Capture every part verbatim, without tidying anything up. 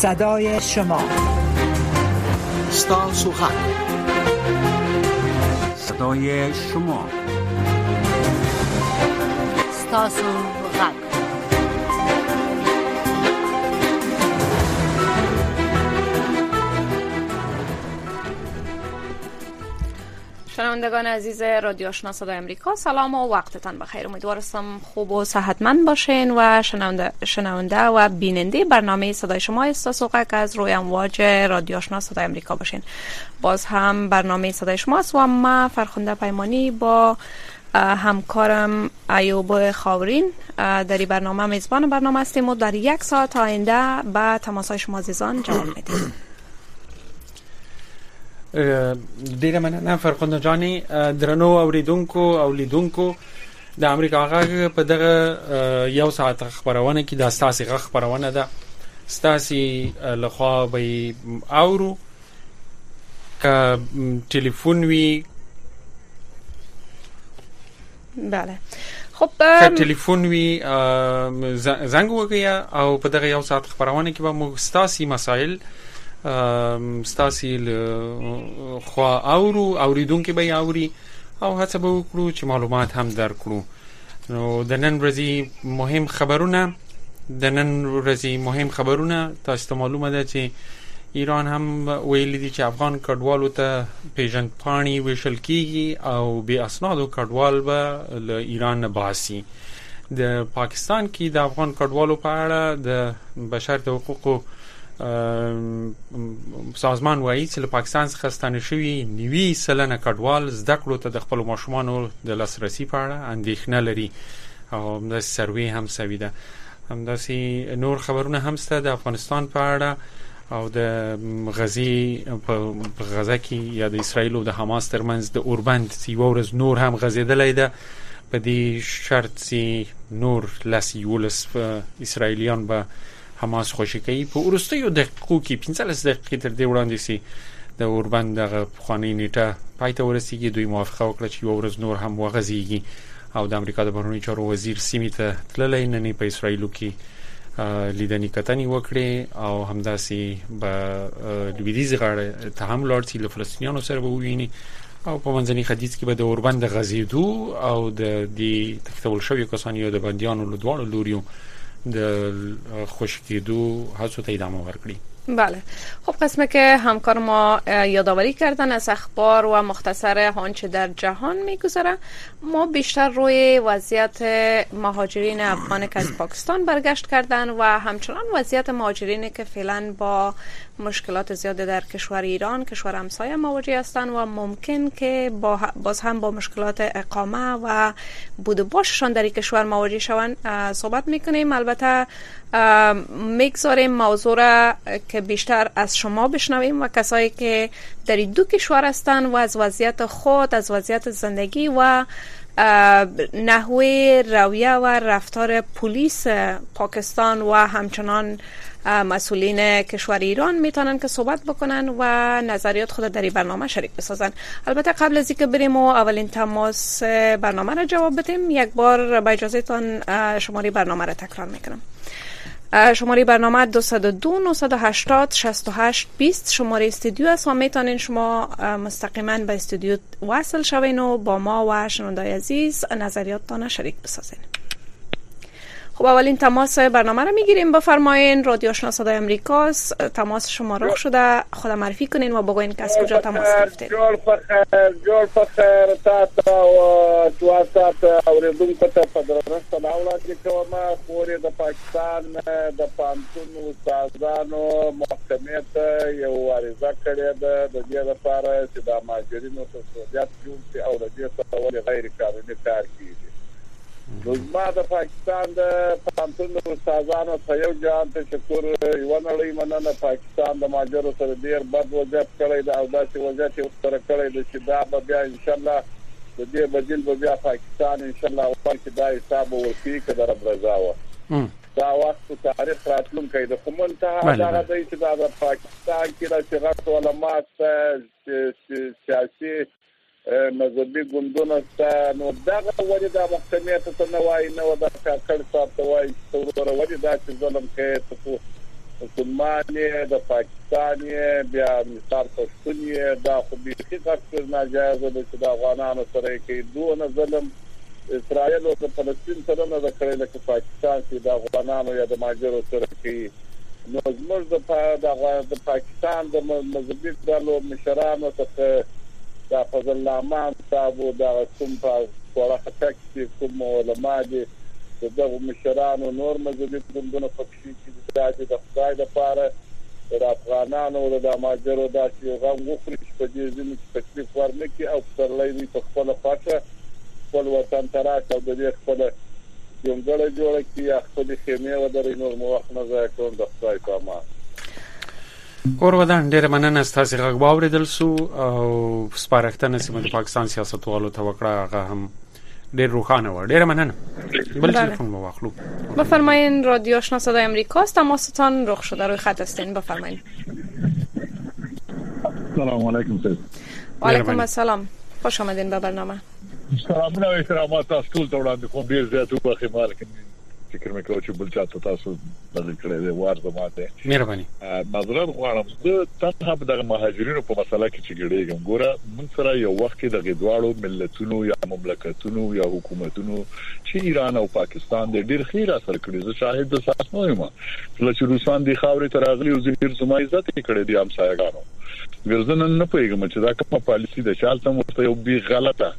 صدای شما، ستاسو غږ، صدای شما، ستاسو غږ. شنوندگان عزیز رادیو آشنا صدای امریکا، سلام و وقتتان بخیر. امیدوارم خوب و صحتمند باشین و شنونده شنونده و بیننده برنامه صدای شما ستاسو غږ از روی امواج رادیو آشنا صدای امریکا باشین. باز هم برنامه صدای شماست و ما فرخنده پیمانی با همکارم ایوب خاورین در این برنامه میزبان برنامه هستیم و در یک ساعت آینده به تماسهای شما عزیزان جواب میدیم. ډیره مننه فرخنده جاني. درنو اوریدونکو او لیدونکو د امریکا غږ په دغه یو ساعت خبرونه کې د اساسي غږ خبرونه ده. ستاسي لخوا به اورو ک ټلیفون وی بله خب ک ټلیفون وی زنګ وکیا او په دغه یو ساعت خبرونه کې به مو ستاسي مسائل ستاسي خوا اورو اوریدونکو به اوري او هڅه به وکړو چې معلومات هم درکړو. نو د نن ورځې مهم خبرونه د نن ورځې مهم خبرونه تاسو ته معلومه ده چې ایران هم ویلي دي چې افغان کډوالو ته پیژند پاڼې ویشل کیږي او بې اسنادو کډوال به له ایران نه باسي. د پاکستان کې د افغان کډوالو په اړه د بشر د حقوقو سازمان وایي چې له پاکستان څخه ستانه شوي نوي سلنه کډوال زده کړو ته د خپل ماشومانو د لاسرسي په اړه اندېښنه لري او د سروې هم سوي ده. همداسې نور خبرونه هم شته د افغانستان په اړه او د غزې په غزه کې یا د اسرایل او د حماس ترمنځ د اوربند یو ورځ نور هم غزېدلی ده په دې شرط چې نور لس یولس اسرایلیان به حماس خوشی کوي. په ورستیو دقیقو کې پنځلس دقیقې تر دې وړاندې سي د اوربند دغه پخوانۍ نیټه پای ته ورسیږي. دوی موافقه وکړه چې یو ورځ نور هم وغځیږي او د امریکا د بهرنیو چارو وزیر سیمې ته تللی نن په اسرایلو کې لیدنې کتنې وکړي او همداسې به لویدیځ غاړه ته هم لاړ شي له فلسطینیانو سره به وویني او په منځني ختیځ کې به د اوربند غځېدو او د دې تښتول شویو کسانو یا د بندیانو له دواړو لوریو د خشکیدو هڅو ته ادامه ورکړي. بله خب قسمه که همکار ما یادآوری کردن از اخبار و مختصر آنچه در جهان میگذره، ما بیشتر روی وضعیت مهاجرین افغان که از پاکستان برگشت کردن و همچنان وضعیت مهاجرینی که فعلا با مشکلات زیاد در کشور ایران کشور همسایه مواجه هستند و ممکن که با باز هم با مشکلات اقامه و بود و باششان در کشور مواجه شوند صحبت میکنیم. البته میگذاریم موضوع را که بیشتر از شما بشنویم و کسایی که در دو کشور هستند و از وضعیت خود از وضعیت زندگی و نحوه رویه و رفتار پلیس پاکستان و همچنان مسئولین کشور ایران میتونن که صحبت بکنن و نظریات خود در این برنامه شریک بسازن. البته قبل از اینکه بریم و اولین تماس برنامه را جواب بدیم، یک بار با اجازهتان شماره برنامه را تکرار میکنم. شماره برنامه دو صفر دو نه هشت صفر شش هشت بیست شماره استودیو است و میتونین شما مستقیما به استودیو وصل شوین و با ما و شنوندای عزیز نظریاتتان شریک بسازین. خب اولین تماس برنامه را میگیریم. بفرمایین. رادیو آشنا صدای امریکاست. تماس شما رخ شده، خود معرفی کنین و بگوین که از کجا تماس گرفتید. جول فخر جول فخر تا و تواسط اوریدونکو ته په درنښت وړاندې کوم. خوري د پاکستان د پانتون استادانو محکمې ته یو عریضه کړې ده د دې لپاره چې د مهاجرینو تسویت جوړ شي او د دې څخه غیر قانوني کار کیږي. زما د پاکستان د پانتون استادانو ته یو جان تشکر یو نړۍ مننه. پاکستان د مهاجرو سره ډیر بد وضعیت کړی دا او داسې وضعیت سره کړی د چې دا به بیا ان شاء الله د دې بدیل به بیا پاکستان ان شاء الله ورته دا حساب ورکړي که در رضا و دا وخت تاریخ راتلونکی د کومنته دا د چې دا د پاکستان کې راځي غټ علماء سیاسي مذهبي ګوندونه ته نو دغه ولې د محکمې ته نه وای نه د کار څه ته وای څو ورو دا چې ظلم کوي ته مسلمان د پاکستان بیا مثال پښتون دا خو به حقیقت ناجایز ده چې د افغانانو سره کې دوه ظلم اسرائیل او فلسطین سره نه کړی لکه پاکستان چې د افغانانو یا د ماجرو سره کې نو زموږ د پاکستان د مذهبي ډلو مشرانو څخه د فضل الله صاحب او د کوم په وړه تکي کوم علماء دي دغه مشرانو نور مذهبي ګوندونه پکې چې د خدای لپاره د افغانانو او د ماجرو داسې غو غوښتل په دې ځینې تکلیف ورنکي او ترلې په خپل خاطر خپل وطن تراک او د دې خپل یونګړه جوړه کی خپل خیمه ودرې نور مو وخت نه ځای کوم د خدای په امان اور ودان ډېر مننه ستاسو غږ باوریدل سو او سپارښتنه سیمه د پاکستان سیاستوالو ته وکړه هغه هم ډېر روښانه و. ډېر مننه. بل تلفن مو واخلو. بفرمایین رادیو آشنا صدای آمریکاست. تماستان رخ شده روی خط هستین. بفرمایین. سلام علیکم سید. و علیکم السلام. خوش آمدین به برنامه. سلام و احترامات تاسو ټول ته وړاندې کوم. ډېر زیات وبخښئ مالک فکر مې کوم چې بل چاته تاسو بدل کړی دی وار زماته. مهرباني. معذرت غواړم زه تاسو په دغه مهاجرینو په مسله کې چې ګړېږم ګوره موږ سره یو وخت کې د غدواړو ملتونو یا مملکتونو یا حکومتونو چې ایران او پاکستان د ډېر خیر اثر کړی زه شاهد د ساس نه یم چې روسان د خاورې تر اغلی او زمیر زما عزت کړی دی همسایګانو ورزنن نه پېږم چې دا کومه پالیسی د چالت مو یو بي غلطه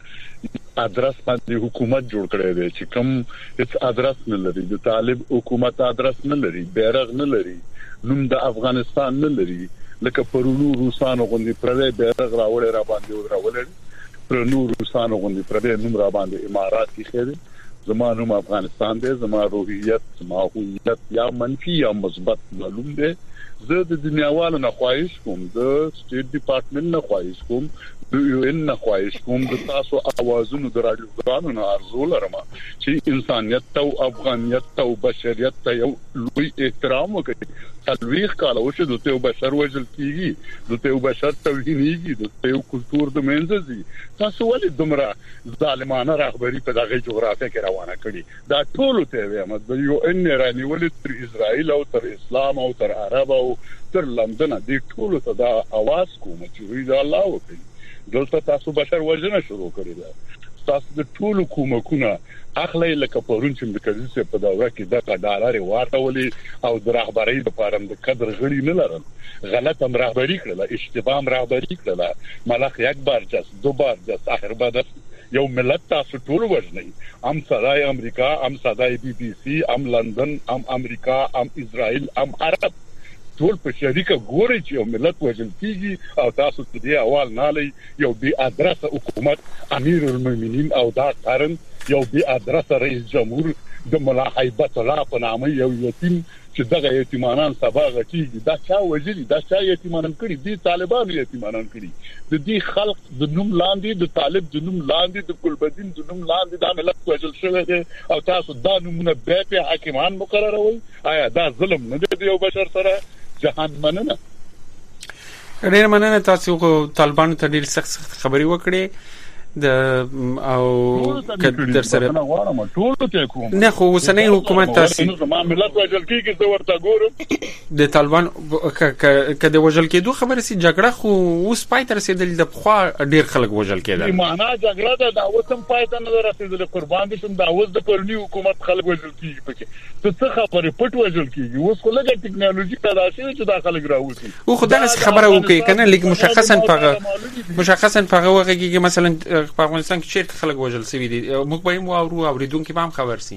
ادرس باندې حکومت جوړ کړی دی چې کوم هیڅ ادرس نه لري د طالب حکومت ادرس نه لري بیرغ نه لري نوم د افغانستان نه لري لکه پرونو روسانو غوندي پردې بیرغ راوړل را باندې راوړل پرونو روسانو غوندي پردې نوم را باندې امارات کې خېده زمانو افغانستان دی زما روحیت زما هویت یا منفي یا مثبت معلوم دی زه د دنیاوالو نه خواهش کوم د سټیټ ډپارټمنټ نه خواهش کوم د یو ان نه خواهش کوم د تاسو اوازونو د رادیوګانو نه ارزو لرم چې انسانيت او افغانيت او بشریت ته یو لوی احترام وکړي تلويخ کاله او چې د ته بشر وجل کیږي د ته بشر توهینيږي د ته کلچر د منځي تاسو ولې دومره ظالمانه رهبری په دغه جغرافیه کې روانه کړي دا ټول ته وایم د یو ان رانی ولې تر اسرائیل او تر اسلام او تر عرب او تر لندن د ټول ته دا आवाज کوم چې وی دا الله وکړي دلته تاسو بشر وژنه شروع کړی ده تاسو د ټول حکومتونو اخلي لکه پرون چې د کلیسه په داوره کې د ډالر ورته او د رهبری لپاره د قدر غړي نه لرل غلط هم رهبری کړل اشتباه هم رهبری کړل ملخ یک بار جس دو بار جس اخر بعد یو ملت تاسو ټول وژنئ ام صدای امریکا ام صدای بي بي سي ام لندن ام امریکا ام اسرائیل ام عرب ټول په شریکه ګوري چې یو ملت وژل کیږي او تاسو ته دی اول نه لې یو بي ادرس حکومت امیر المؤمنین او دا قرن یو بي ادرس رئیس جمهور د ملا هیبت الله په نامه یو یتیم چې دغه یتیمانان سبا غټیږي دا چا وژلي دا چا یتیمانان کړي دي طالبانو یتیمانان کړي د دې خلق د نوم لاندې د طالب د نوم لاندې د ګلبدین د نوم لاندې دا ملت وژل شوی دی او تاسو دا نمونه به په حاکمان مقرروي آیا دا ظلم نه دی یو بشر سره جهان مننه ډېر مننه تاسو طالبانو ته ډېر سخت خبري وکړي د او در سره ټول ته کوم نه خو وسنۍ حکومت تاسو ما ملت وجل کیږي څو ورته ګورم د طالبان کده وجل کېدو خبره سي جګړه خو اوس پای تر رسیدل د خو ډیر خلک وجل کېدل معنا جګړه د داوتم پای ته نه رسیدل قربان دي چې داوت د پرنی حکومت خلک وجل کیږي پکې څه خبره پټ وجل کیږي اوس خو لږه ټکنالوژي پیدا شوه چې داخله راوځي او خدای خبره وکي کنه لیک مشخصا په مشخصا په هغه وخت کې مثلا په افغانستان کې چیرته خلک وژل شوی دي موږ به مو اورو اوریدونکو به هم خبر سي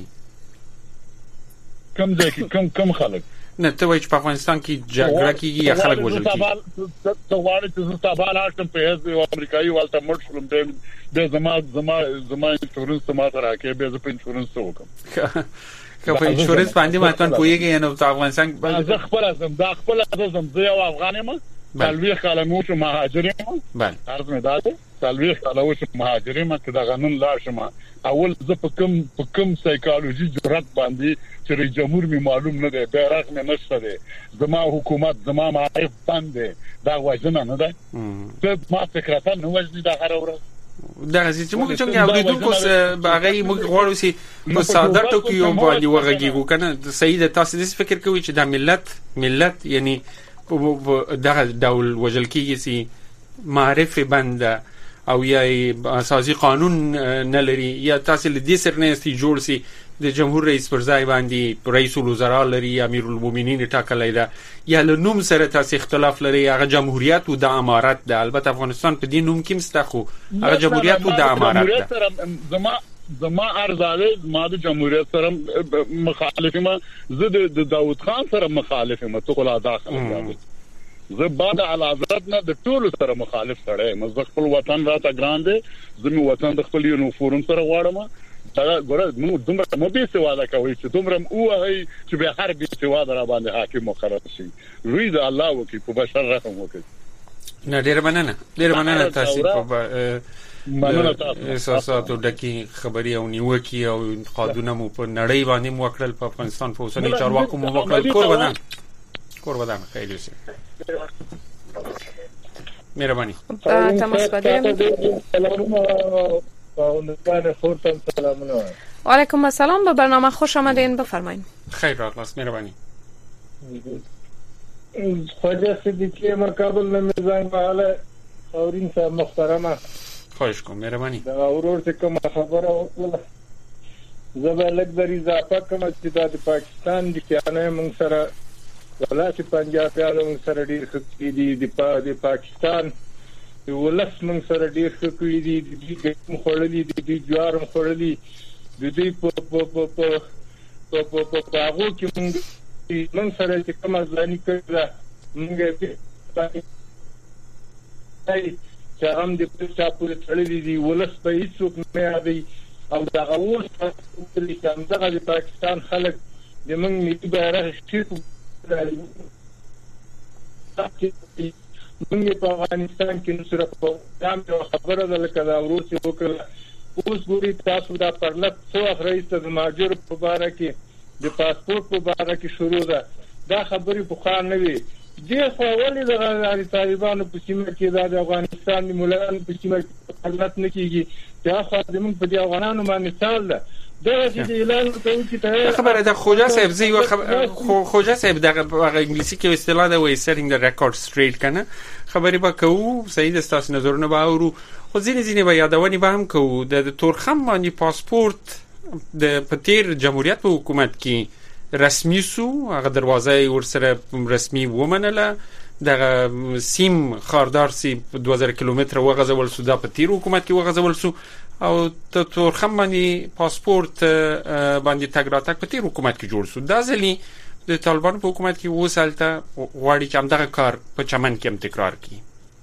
کم ځکه کم کم خلک نه ته وایې چې په افغانستان کې جګړه کیږي یا خلک وژل کیږي ته وایې چې تابال هاتم په هغه امریکایي والته مرټ شلم د زما زما زما انشورنس ما سره کې به زه په انشورنس وکم که په انشورنس باندې ماتن کویږي نو په افغانستان زه خپل ازم دا خپل ازم زه یو افغان یم تلوي خلمو چې مهاجرین بله عرض مې داده تلوي خلمو چې مهاجرین چې دا غنن لا شمه اول زه په کوم په کوم سایکالوژي جرأت باندې چې رئیس جمهور می معلوم نه دی بیرغ مې نشته دی زما حکومت زما معرف باندې دا وژنه نه ده ته ما فکرته نو وژني دا هر ورځ دا چې موږ څنګه اوریدونکو هغه موږ غواړو چې په ساده ټکو باندې وغږیږو کنه صحیح ده. تاسو دې فکر کوئ چې دا ملت ملت یعنی دغه ډول وجل کیږي چې معرفه بنده او یا اساسي قانون نه لري یا تاسو له دې سره نه استي جوړ سي د جمهور رئیس پر ځای باندې رئیس الوزرا لري یا امیر المؤمنین ټاکلای دا یا له نوم سره تاسو اختلاف لري هغه جمهوریت او د امارت ده. البته افغانستان په دې نوم کې مسته خو هغه جمهوریت او د امارت ده. زما زما ارزاده ما د جمهوریت سره مخالفه زه د داوود خان سره مخالفه مته خلا داخله زه بعد علازت نه د ټولو سره مخالف سره مزه خپل وطن راته ګران دي زمو وطن د خپل یو فورم سره واړم دا ګوره موږ دومره مو به سواده کوي چې دومره او هي چې به هر به سواده را باندې حاکم مقرر شي روی د الله وکي په بشر رحم وکي. نه ډیر مننه ډیر مننه تاسو په مننه تاسو احساساتو ډکی خبري او نیوکي او قانون مو په نړۍ باندې مو وکړل په افغانستان په اوسنۍ چارواکو مو وکړل کور ودان کور ودان خیلی ښه مهرباني تماس کردیم. و علیکم السلام به برنامه خوش آمدین بفرمایید. خیر راست مهربانی. خواجه صدیقی مکابل نمیزان حاله اورین صاحب محترمه خواهش کوم مهربانی. دا اورور څه کوم خبره وکړه زبر لګ د اضافه کوم چې د پاکستان د کیانه موږ سره ولاسي پنجابیانو موږ سره ډیر ښه دي د پاکستان ولس موږ سره ډیر ښه کړی دي د دې خړلې دي د جوار خړلې د دې په په په په په په په هغه کې موږ موږ سره چې کوم ځاني کړل موږ په چې هم د پښتا په تړلې دي ولس په هیڅ نه یادي او دا اوس چې څنګه د پاکستان خلک د موږ نیټ بیره شي موږ په افغانستان کې نصر په دام خبره ده لکه دا روسي وکړه اوس ګوري تاسو دا پرلط څو رئیس د ماجر په اړه کې د پاسپورت په اړه کې شروع ده دا خبرې په خان نه وي دي خو ولې د طالبانو په سیمه کې د افغانستان د مولانو په سیمه کې پرلط نه کیږي دا خو د موږ په دې افغانانو باندې مثال ده دا چې اعلان کوي چې خبره ده خوجا صاحب زی و خوجا صاحب دغه انګلیسي کې اصطلاح ده وای setting the record straight کنه خبرې به کوو صحیح د تاسو نظرونه به اورو خو ځینې ځینې به یادونې به هم کوو د تورخم باندې پاسپورت د پتیر جمهوریت په حکومت کې رسمي سو هغه دروازه ورسره رسمي ومنله دغه سیم خاردار سی دوه زره کیلومتر وغځول سو د پتیر حکومت کې وغځول سو او ته تورخم باندې پاسپورت باندې تګ راتګ پتیر حکومت کې جوړ سو دا ځلی د طالبانو په حکومت کې وسالته غواړي چې هم دغه کار په چمن کې هم تکرار کړي.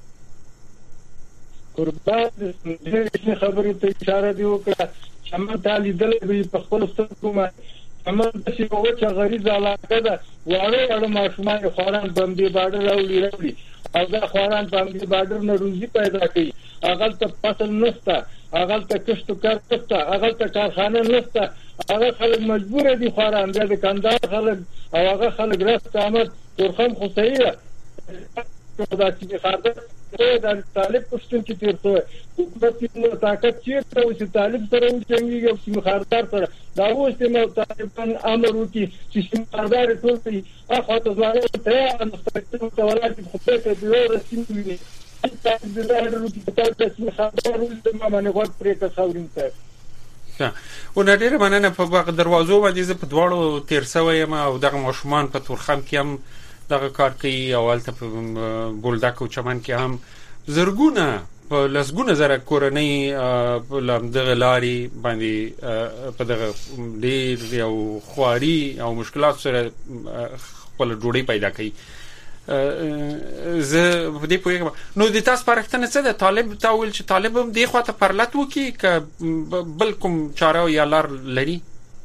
قربان دې خبرې ته اشاره دی وکړه چمن ته لیدل به په خپل سترګو چمن د شي په وچه غریزه علاقه ده واړه واړه ماشومان خوران باندې بارډر راوړي راوړي او دا خوران باندې بارډر نه روزي پیدا کوي هغه ته فصل نشته هغه ته کښت کار نشته هغه ته کارخانه نشته هغه خلک مجبور دي خوران د کندهار خلک او هغه خلک راست آمد تورخم خو صحیح ده دا چې خاطر دا طالب پښتون چې تیر شو حکومت کې طاقت چیرته او چې طالب سره څنګه یو چې مخاردار سره دا اوس نو طالبان امر وکي چې مخاردار ټول شي اخو ته ځای ته مستقیم تولات خپل ته دی ورسېږي چې د زړه وکي چې مخاردار ول ما باندې غوړ پرې کا خاورین ته او نړۍ باندې په دروازو باندې په دواړو تیر شوی ما او دغه ماشومان په تورخم کې هم دغه کار کوي او البته په بولدک او چمن کې هم زرګونه په لسګونه زره کورنۍ په لمدغه لاري باندې په دغه ډیر او خواري او مشکلات سره خپل ډوډۍ پیدا کوي. زه په دې پوهیږم نو د تاسو پرختنه څه ده طالب تا ویل چې طالب هم دی خواته پرلط وکي ک بل کوم چاره یا لار لري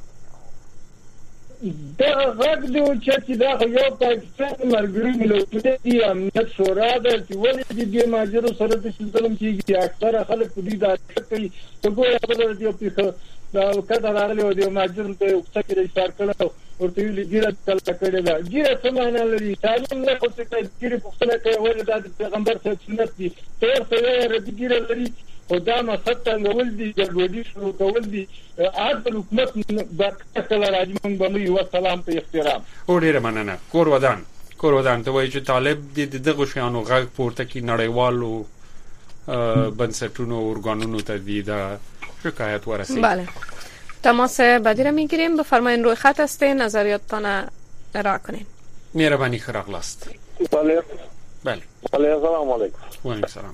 دا غږ دی چې دا یو پاکستان مرګري ملت دی امنیت شورا ده چې ولې دې ماجرو سره د ظلم کیږي اکثر خلک په دې دا کوي ته ګوره په دې په دا کله راغلی و دې ماجر ته وخت کې اشاره کړو ورته ویل ګیره کله کړی دا ګیره سمانه لري تعلیم نه کوڅه کې ګیره پښتنه کوي ولې دا پیغمبر څخه سنت دي تر څو رد ګیره لري او دا مقصد څنګه دي د ګډوډي شروع کول دي عادل حکومت د کله راځي موږ باندې یو سلام په احترام او ډیره مننه. کور ودان کور ودان ته وایي چې طالب د دغه شیانو غږ پورته کی نړیوالو بنسټونو ارګانونو ته دی دا شکایت ورسید. بله تماس بعدی را میگیریم. بفرمایید روی خط هستین، نظریاتتان ارائه کنین. مهربانی خراغلاست. بله بله بله السلام علیکم. و علیکم السلام.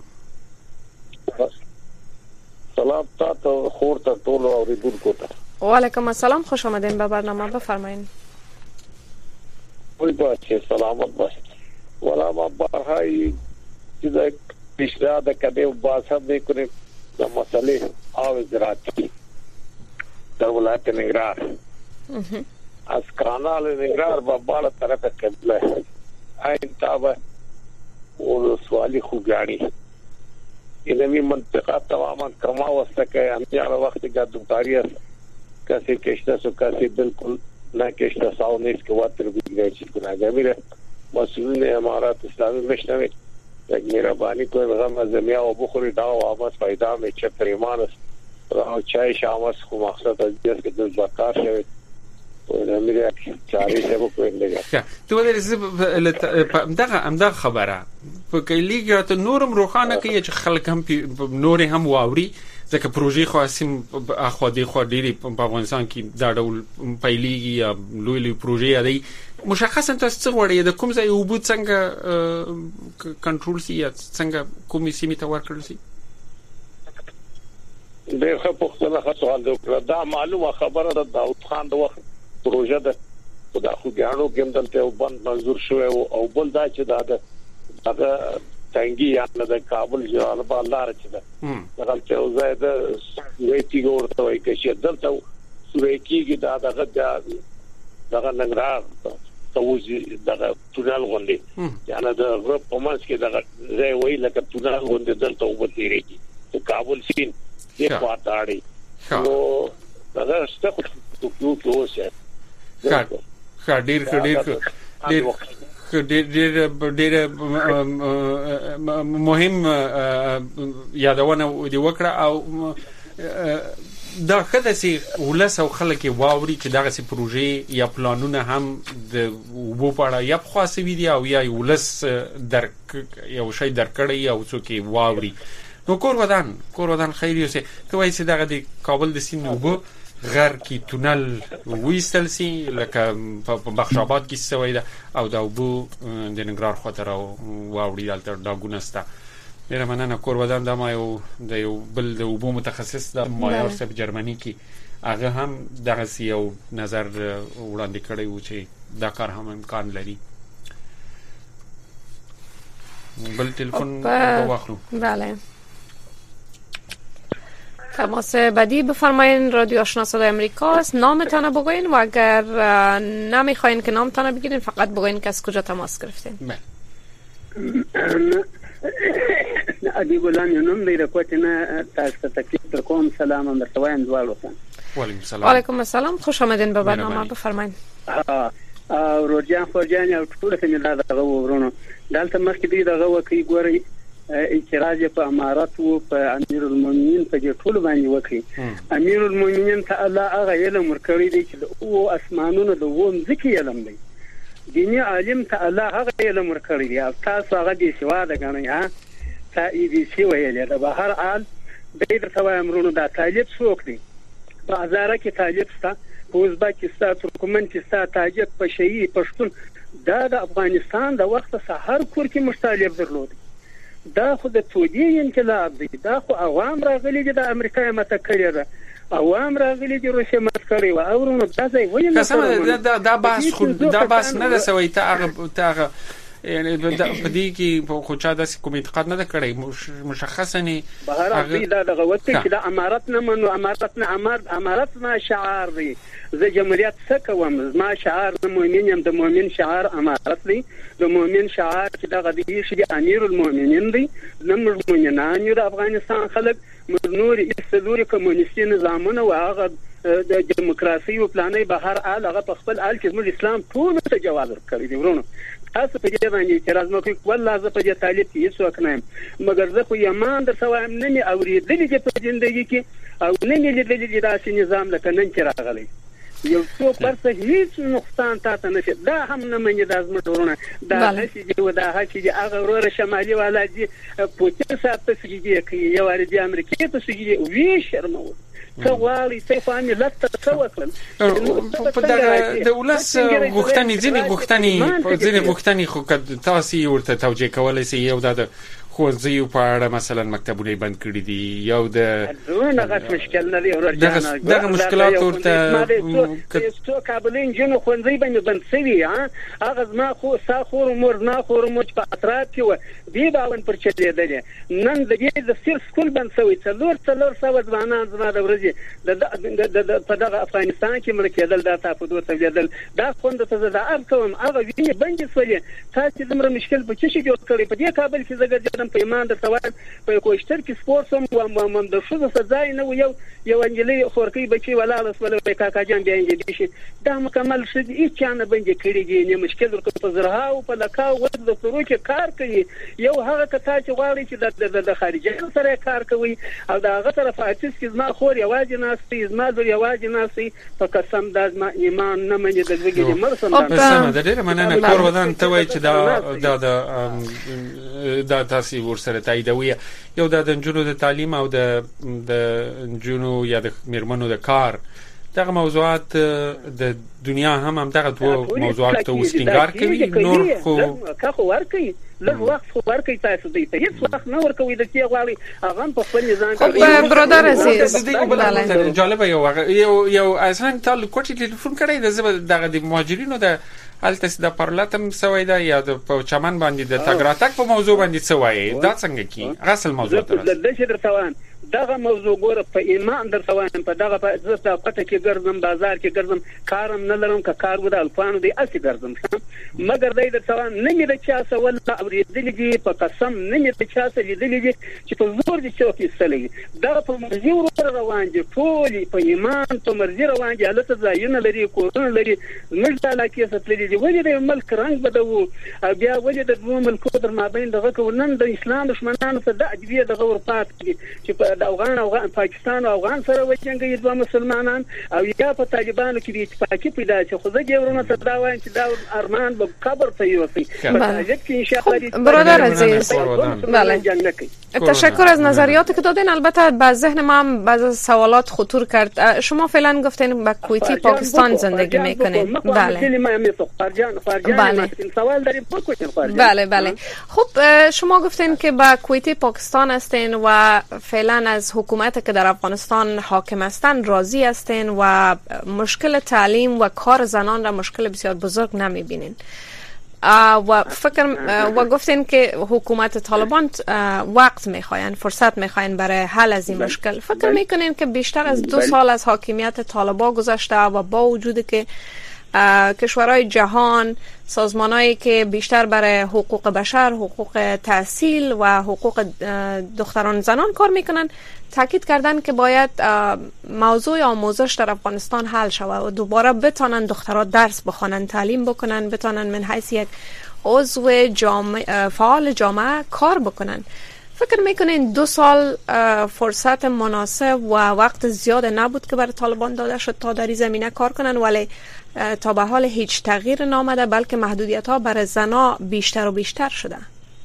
سلام تاسو خور ته ټول اوریدونکو ته. و علیکم السلام، خوش آمدین به برنامه. بفرمایید. وی باشه سلامت باشه. ولا ما بارهای چیزا پیشنهاد کردیم باز هم میکنیم در مسئله آب زراعتی در ولایت ننگرهار از کانال ننگرهار با بالا طرف قبله این تابع ولسوالی خوگانی اینمی منطقه تماما کما وسته که همیان وقتی که دوکاری است کسی کشته سو کسی بالکل نه کشته ساو نیست که واتر بگیره چیز کنه میره مسئولین امارات اسلامی مشنوید یک مهربانی کنید غم زمیا و بخوری دا و آمد پیدا می چه پریمان است و چای شامست خو مقصد از دیست که دل بکار شوید و میره چاری سے بکنید لگه تو دغه امدا خبره په کلیګه ته نورم روخانه کې چې خلک هم نور هم واوري ځکه پروژې خاصم اخو دي خو ډيري په افغانستان کې دا ډول پیلېږي یا لوی لوی پروژې دي مشخصا تاسو څه غواړئ د کوم ځای وبود څنګه کنټرول سي یا څنګه کومې سیمې ته ورکړل سي؟ دغه په خپل سوال دا معلومه خبره ده داود خان د وخت پروژه ده خدا خو ګانو کوم دلته وبند منظور شو او بل دا چې دا ده هغه څنګه یا د کابل جواب الله راځي ده هغه چې وزای ده ویټي ګورته وای چې دلته سورېکیږي دا دغه دغه ننګرهار توجي دغه تونل غونډي یعنی د غرب په منځ کې دغه ځای وای لکه تونل غونډي دلته وبتیریږي د کابل سین یې پاتاړي نو دغه څه ټکو کوسه ښه ډیر ډیر ډیر ډیر ډیر مهم یادونه دی وکړه او دا خدای سي ولس او خلک واوري چې دغه سي پروژې یا پلانونه هم د وبو پاړه یا خاصه وی دی او یا ولس در یو شی درکړی او څوک واوري. نو کور ودان کور ودان خیر یو سي کوي چې دغه د کابل د سین وبو غر کی تونل ویستل سي لکه په بخشاباد کې سوي ده او دا وبو د ننګرهار خاطر او واوري دلته دا ګونستا. میرا مننه. کور ودان د ما یو د یو بل د وبو متخصص د مایار سب جرمني کې هغه هم دغه یو نظر وړاندې کړی و چې دا کار هم امکان لري. بل تلفن واخلو. بله تماس بعدی بفرمایین. رادیو آشنا صدای امریکاست. نامتان بگوین و اگر نمیخواین که نامتان بگیرین فقط بگوین که از کجا تماس گرفتین. بله ادیب الله نوم دی رپورټنه تاسو ته تکلیف کوم. سلام هم درته وایم دوالو ته. وعلیکم السلام. وعلیکم السلام، خوش آمدین به برنامه. بفرمایید. او روجان فورجان او ټول ته مله دغه ورونو دلته مخکې دی دغه وکی ګوري اعتراض په امارات او په امیر المؤمنین په ټول باندې وکړي. امیر المؤمنین تعالی هغه علم ورکړي دی چې او اسمانونو د ووم ځکه علم دی. دیني عالم تعالی هغه علم ورکړي دی او تاسو هغه دې سوا ده غنئ ها تا ای بي سي ویلې ده. به هر حال د دې ترڅنګ امرونو دا طالب څوک دی؟ بازار کې طالب ستا، ازبکستان، ترکمنستان، تاجک، پشهي، پښتون دا د افغانستان د وخت سحر کور کې مختلف درلود. دا خو د تودي انقلاب دی، دا خو عوام راغلي دي د امریکا مته کړی ده، عوام راغلي دي روسي مت کړی و او نو دا ځای ویني قسم دا دا بحث خو دا بحث نه ده سوي ته ته یعنی په دې کې خو چا د کوم اعتقاد نه کړی مشخصا نه بهر دا دغه وخت کې د امارات نه منو امارات نه امارات امارات ما شعار دی. زه جمهوریت څه کوم؟ ما شعار د مؤمن یم، د مؤمن شعار امارات دی، د مؤمن شعار چې دغه دی چې امیر المؤمنین دی. نمر مؤمنان یو د افغانستان خلک نور استدوري کمونیستي نظامونه او هغه د دیموکراسي او پلانې به هر حال هغه په خپل حال کې موږ اسلام ټول ته جواز ورکړي دی ورونو. تاسو په دې باندې اعتراض مو کوي والله زه په دې طالب کې هیڅ وکړم مګر زه خو یمان در سوایم نه مې اورېدلې چې په ژوندۍ کې او نه مې لیدلې چې داسې نظام لکه نن چې راغلی یو څو پرسه هیڅ نقصان تاسو نشي دا هم نه مني د ازمت ورونه دا هڅه دی و دا هڅه دی هغه ورور شمالي والا دی پوتین صاحب ته سګي کوي یو ور دي امریکا ته سګي وی شرمو څو والی څه فهمي لته څو وکړل په دغه د ولس غوښتنې ځینې غوښتنې ځینې غوښتنې خو تاسو ورته توجیه کولای شئ یو د خوځیو په اړه مثلا مکتبونه بند کړی دي یو د دغه مشکل نه دی ورجانه دغه مشکلات ورته څو کابلین جنو خوځي باندې بند سوي ها هغه ما خو ساخور مور نه خور مو په اطراف کې و دی باون پر چلېدل نن د دې د سیر سکول بند سوي څلور څلور سو ځوانان زما د ورځي د په دغه افغانستان کې مړ کېدل دا تاسو دوه تجدل دا خوند ته زده اب کوم هغه ویني بند سوي تاسو دمر مشکل په څه شي جوړ کړی په دې کابل کې زګر په ایمان د سوال په کوشتر کې سپورت هم و من د شوزه سزای نه یو یو انجلي خورکی بچي ولا رسول په کاکا جان بیا انجلي شي دا مکمل شدي هیڅ نه بنځ کړی دی نه مشکل ورته په زرها او په لکا او د ستورو کې کار کوي یو هغه کته چې غواړي چې د خارجي سره کار کوي او دا هغه طرف اتیس کې زما خور یوازې ناسي زما د یوازې ناسي په قسم د ایمان نه مني د وګړي مرسم سم د ډېر مننه کور ودان ته وای چې دا دا دا تاسو ورسره تاییدوي یو د جنونو د تعلیم او د د جنونو یا د میرمنو د کار دغه موضوعات د دنیا هم هم دغه دوه موضوعات ته وسټینګار کوي نور خو کا خو ورکي لږ وخت خو ورکي تاسو دې ته هیڅ وخت نه ورکوي د کې غواړي هغه په خپل نظام کې برادر عزیز جالب یو یو یو اصلا تل کوټی ټلیفون کړی د دغه د مهاجرینو د الته د پرلاتم سوي دا یا د چمن باندې د تګراتک په موضوع باندې سوي دا څنګه کی اصل موضوع تر د دې درتوان دغه موضوع ګوره په ایمان درتوان په دغه په زستا پټه کې ګرځم بازار کې ګرځم کارم نه لرم که کار ودا الفانو دی اسی ګرځم مګر دای درتوان نه مې د چا سوال اورېدلې دي په قسم نه مې د چا سلیدلې دي چې په زور دي چوکې سلې دغه په مرزي ور روان دي ټول په ایمان په مرزي روان دي الته ځایونه لري کورونه لري موږ د علاقې ستلې دي ولې د ملک رنگ بدو بیا ولې د دوه ملکو در مابین دغه کونن د اسلام دشمنانو ته د ادبیه دغه ورپات چې په افغان او پاکستان او افغان سره وجنګي دوه مسلمانان او یا په طالبانو کې د اتفاقی پیدا شي خو زه ګورنه ته دا وایم چې دا ارمان به قبر ته یوسي په کې ان شاء الله برادر عزیز بله تشکر از نظریاتی که دادین. البته به ذهن ما هم بعض سوالات خطور کرد. شما فعلا گفتین با کویتی پاکستان زندگی میکنین. بله بله بله بله خب شما گفتین که با کویتی پاکستان هستین و فعلا از حکومت که در افغانستان حاکم هستند راضی هستین و مشکل تعلیم و کار زنان را مشکل بسیار بزرگ نمیبینین و فکر و گفتین که حکومت طالبان وقت میخواین فرصت میخواین برای حل از این مشکل. فکر میکنین که بیشتر از دو سال از حاکمیت طالبان گذشته و با وجود که کشورهای جهان سازمانایی که بیشتر برای حقوق بشر، حقوق تحصیل و حقوق دختران زنان کار میکنن تاکید کردن که باید موضوع آموزش در افغانستان حل شود و دوباره بتانن دخترها درس بخوانن، تعلیم بکنن، بتانن من حیث یک عضو جامعه فعال جامعه کار بکنن. فکر میکنین دو سال فرصت مناسب و وقت زیاد نبود که برای طالبان داده شد تا در این زمینه کار کنن ولی تا به حال هیچ تغییر نامده بلکه محدودیت ها برای زنا بیشتر و بیشتر شده؟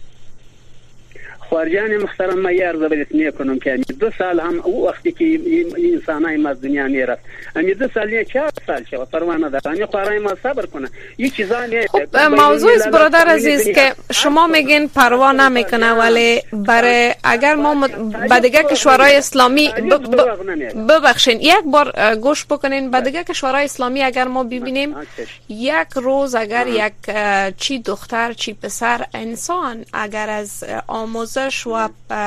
خارجان محترم ما یار زبرت میکنم که دو سال هم او وقتی که انسانای ما دنیا میرفت امی دو سال نه چهار سال شد پروانه دارن خارای ما صبر کنه این چیزا نه. خب موضوع است برادر عزیز که شما میگین پروا نمیکنه ولی برای اگر ما به دیگه کشورهای اسلامی ببخشین یک بار گوش بکنین به دیگه کشورهای اسلامی اگر ما ببینیم یک روز اگر یک چی دختر چی پسر انسان اگر از آموزش و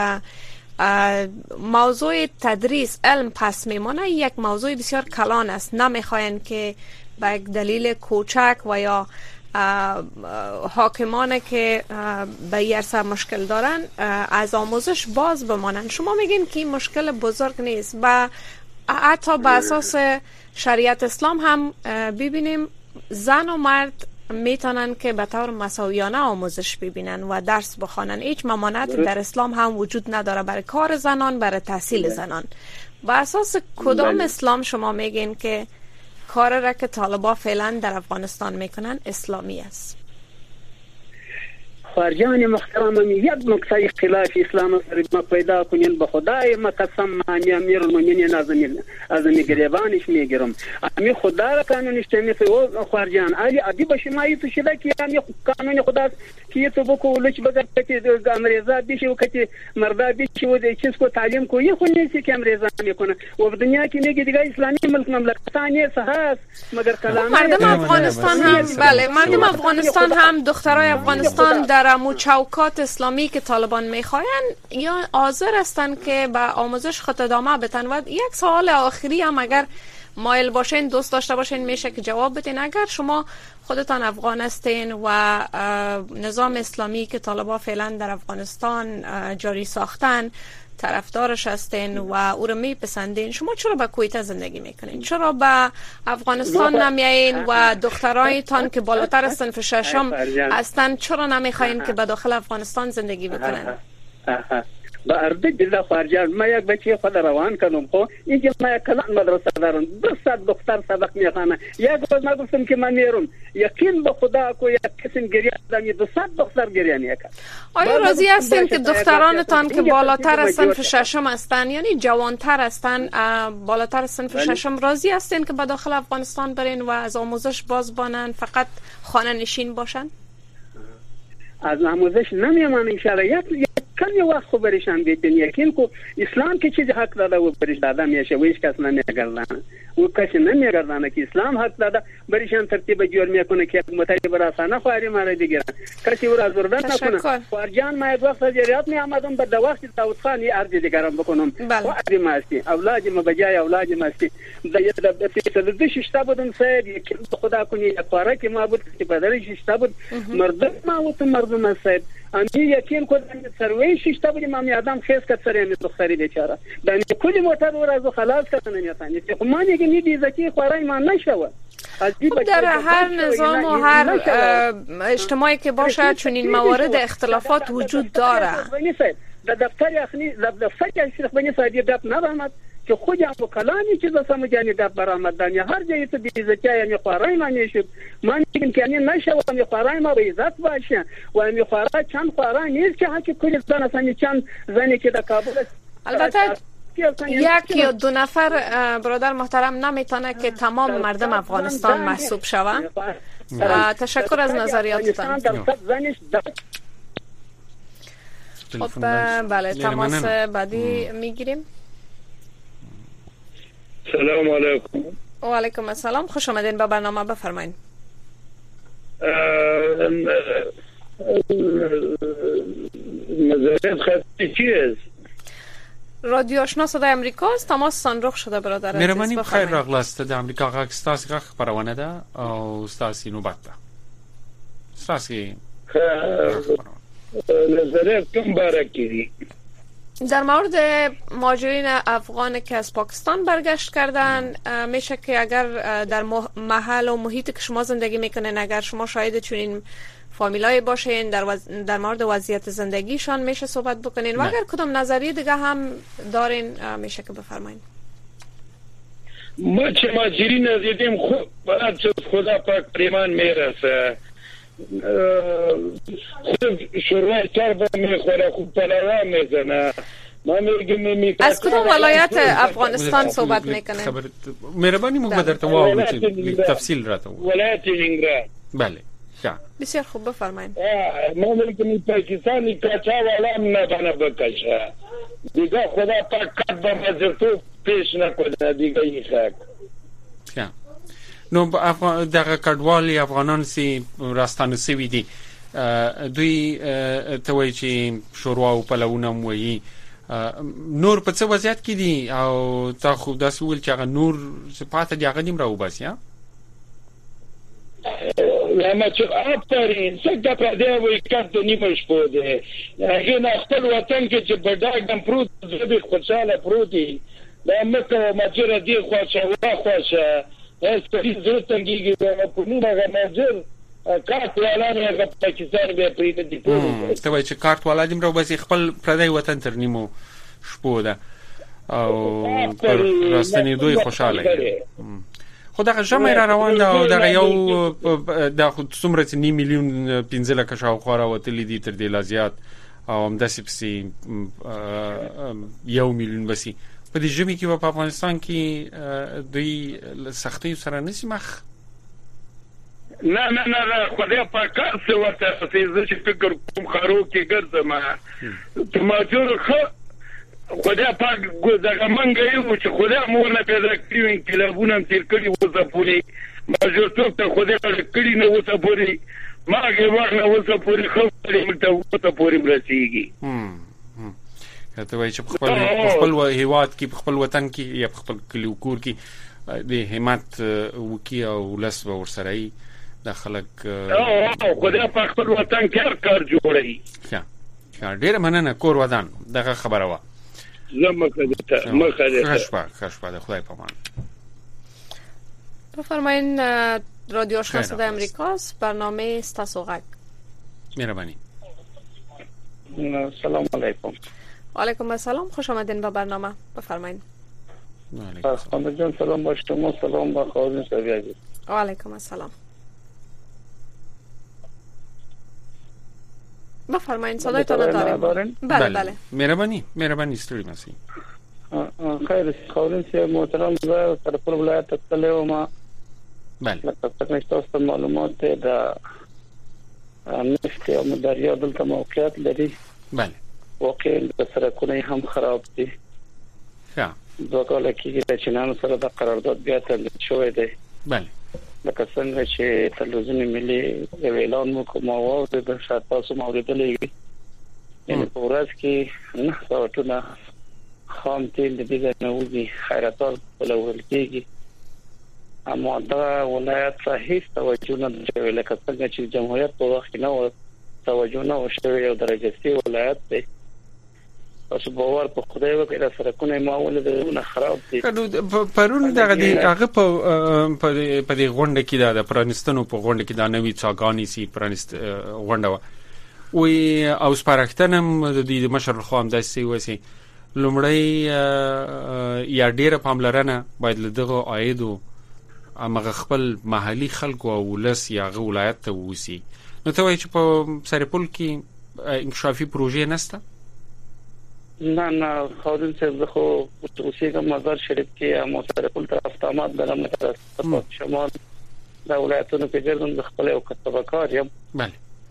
موضوع تدریس علم پس میمانه یک موضوع بسیار کلان است. نمیخواین که به یک دلیل کوچک و یا حاکمانه که به این عرصه مشکل دارن از آموزش باز بمانن. شما میگین که این مشکل بزرگ نیست. با حتی به اساس شریعت اسلام هم ببینیم زن و مرد میتونن که به طور مساویانه آموزش ببینن و درس بخوانن. هیچ ممانعتی در اسلام هم وجود نداره برای کار زنان، برای تحصیل زنان. به اساس کدام اسلام شما میگین که کار را که طالبان فعلا در افغانستان میکنن اسلامی است؟ خارجان محترم، یک نکته اختلاف اسلام سر ما پیدا کنین به خدای ما قسم، من امیر المؤمنین اعظم اعظم گریبانش میگیرم، امی خدا را قانونش تمیز و خارجان علی ابی بشمایی تو شده که امی قانون خدا که تو بکو لچ بغیر که امریزا بیشی و که مردا بیشی و د چیز کو تعلیم کو یه خونی که امریزا میکنه و په دنیا کې میگه دیگه اسلامي ملک مملکتانی هست مگر کلام مردم افغانستان هم بله مردم افغانستان هم دخترای افغانستان در امو چوکات اسلامی که طالبان میخواین یا حاضر هستن که به آموزش خود ادامه بدن؟ و یک سوال آخری هم اگر مایل باشین دوست داشته باشین میشه که جواب بدین. اگر شما خودتان افغان هستین و نظام اسلامی که طالبان فعلا در افغانستان جاری ساختن طرفدارش هستین و او رو میپسندین، شما چرا به کویت زندگی میکنین؟ چرا به افغانستان نمیایین و دخترایتان که بالاتر از صنف ششم هستن چرا نمیخواین که به داخل افغانستان زندگی بکنن؟ با ارده بالله خارجان ما یک بچه خود روان کنم خو اینجا ما یک کلان مدرسه دارم دو صد دختر سبق میخوانه. یک روز ما گفتم که من میرم یقین به خدا کو یک کسی گریه دادم دو صد دختر گریه میکرد. آیا راضی هستین که دخترانتان که بالاتر از صنف ششم هستن یعنی جوانتر هستن بالاتر از صنف ششم راضی هستین که به داخل افغانستان برین و از آموزش باز بانن فقط خانه نشین باشن؟ از آموزش نمیمان ان شاء الله یک کمی وقت خبرشان بیتین یقین کو اسلام که چیز حق داده و برش داده میشه و هیچ کس نمیگردانه و کسی نمیگردانه که اسلام حق داده برشان ترتیب جور میکنه که حکومتی براسانه خواری ماره دیگران کسی او را زردن نکنه. خارجان ما یک وقت جریات می آمدم به دوقت داود خان یه عرض دیگران بکنم خواری ماستی اولاد ما بجای اولاد ماستی در ششتا بودم سید یکی خدا کنی یک پاره که ما بود که بدل ششتا بود مردم ما و تو مردم سید امی یکین کو سروی ششتا بود ما میادم خیس کت سری می دختری بیچاره دانی کلی موتر رو از خلاص کردن نمیتونی خب ما میگه میدی زکی خوارای ما نشوه. در هر نظام و هر اجتماعی که باشه چون این موارد اختلافات وجود داره. در دفتر اخنی دفتر شیخ بنی سعدی گپ نرمد که خودم با کلامی چیز سمجانی گپ برآمد دنی هر جایی تو بیزتی یعنی خوارای ما میشد من میگم که یعنی نشه و می خوارای ما به عزت باشه و می خوارای چند خوارای نیست که حق کل زن اصلا چند زنی که در کابل البته یک یا دو نفر برادر محترم نمیتونه که تمام مردم افغانستان محسوب شوند. تشکر از نظریاتتان. خب بله تماس بعدی میگیریم. سلام علیکم. و علیکم السلام، خوش آمدین به برنامه، بفرمایید. نظریت خطی چیست؟ رادیو آشنا صدای امریکا است، تماستان رخ شده برادر عزیز. مهرباني بخیر راغلاست د امریکا غږ ستاسو غږ خبرونه ده او ستاسو نوبت ده. ستاسو نظریت کوم باره کیږي؟ در مورد مهاجرین افغان که از پاکستان برگشت کردن میشه که اگر در محل و محیطی که شما زندگی میکنین اگر شما شاهد چنین فامیلای باشین در, وز... در مورد وضعیت زندگیشان میشه صحبت بکنین و اگر کدام نظریه دیگه هم دارین میشه که بفرمایین. ما چه مهاجرین از دیدیم خود برای خدا پاک پریمان میرسه خود شروع کرده میخوره خوب پلاوا میزنه. از کدوم ولایت افغانستان صحبت میکنه؟ مهربانی مو بدر تو واو تفصیل را تو ولایت ننگرهار. بله بسیار خوب بفرمایید. ما میگیم پاکستانی کچا والا نبانه بکشه دیگه خدا پاک کد به مزرتو پیش نکنه دیگه این خاک نو افغان دغه کډوالي افغانان سي راستانه سوي دي دوی ته وایي چې شوروا او پلوونه موي نور په څه وضعیت کې دي او تا خو داس ول چې هغه نور پاتې دی هغه نیم راو بس یا لما چې اپرین څنګه په دې وایي کټ نیمه شپه ده هغه نه خپل وطن کې چې بډای ګم پروت دې خوشاله پروتي دا مکه ماجر دی خو چې واخوشه هیڅ ضرورت نګیږي په نومه ماجر کارت والا نه پاکستان به پریته دي ته وایي چې کارت والا دې مرو بس خپل پردی وطن تر نیمو شپو ده او پر راستنی دوی خوشاله خو دا جمع را روان ده او دا یو د څومره چې نیم میلیون پنځه لک شاوخوا راوتلي دي تر دې لا زیات او هم داسې پسې یو میلیون بسي په دې ژمي کې په افغانستان کې دوی سختۍ سره نشي مخ نه نه نه خدای په کار څه ورته څه چې فکر کوم خارو کې ګرځم ته ماجور خو خدای پاک دغه منګه یو چې خدای مور نه پیدا کړی انقلابونه تیر کړی وځه پوری ماجور ته خدای کړی نه وځه پوری ماګه ورنه وځه پوری خو دې مته وځه پوری مرسيږي هم ته وایي چې خپل خپل هیواد کې خپل وطن کې یا خپل کلیو کور کې د همت وکي او لس ور سره د خلک او خدای په خپل وطن کې کار جوړي ښه ډېر مننه کور ودان دغه خبره وا زمکه ده مخه ده خشبه خشبه د خدای په امان بفرمایین رادیو آشنا صدای امریکاست برنامه استاسوغک مهربانی سلام علیکم و علیکم السلام خوش آمدین به برنامه بفرمایین خانم جان سلام با شما سلام با خانم سویاجی و علیکم السلام بفرمایین صدایتان داریم بله بله مهربانی مهربانی ستړي مسی خیر خانم سی محترم زه تر خپل ولایت تللی ما بله لکه تاسو معلومات د نفت او مداریا دلته موقعیت لري بله واقعا د سرکونه هم خراب دي ښه دوه کاله کې د چینانو سره د قرارداد بیا تل شوی دی بله لکه څنګه چې تلویزیون ملي اعلان وکړ ما واورې د شاته تاسو موریدلې یعنی په ورځ کې نه ساعتونه خام تیل د دې نه وږي خیراتال ولول کېږي اما دا ولایت صحیح توجه نه کوي لکه څنګه چې جمهوریت په وخت نه و توجه نه وشوي او درجه سي ولایت دی اوس باور په خدای وکړه سرکونه ما ولې د خراب دي پرون دغه دی هغه په په دې غونډه کې د پرانستانو په غونډه کې د نوې څاګانی سي پرانست غونډه وي او سپارښتنم د دې مشر خو هم داسې وسی لومړی یا ډیره پاملرنه باید له دغه عاید امغه خپل محلي خلکو او ولس یا غو ولایت ته وسی نو ته وایې چې په سرپل کې انکشافي پروژې نشته نه نه خاورین څخه خو اوسېګه مزار شریف کې مو سرپل ته استامات درم تر شمال د ولایتونو په ګرځون د خپل او کتابکار یم بله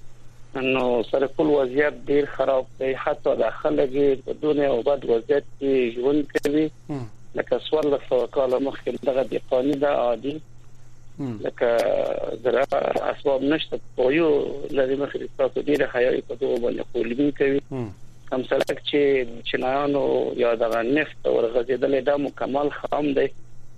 نو سرپل وضعیت ډیر خراب دی حتی داخله کې په دنیا او بد وضعیت کې ژوند کوي لکه سوال له سوکاله مخکې دغه دی قانوني دا عادي لکه زرا اسباب نشته په یو لري مخې تاسو ډیره حیاي په دوه باندې خولبي کوي هم سلک چې چینایانو یا دغه نفت ورغځیدل دا مکمل خام دی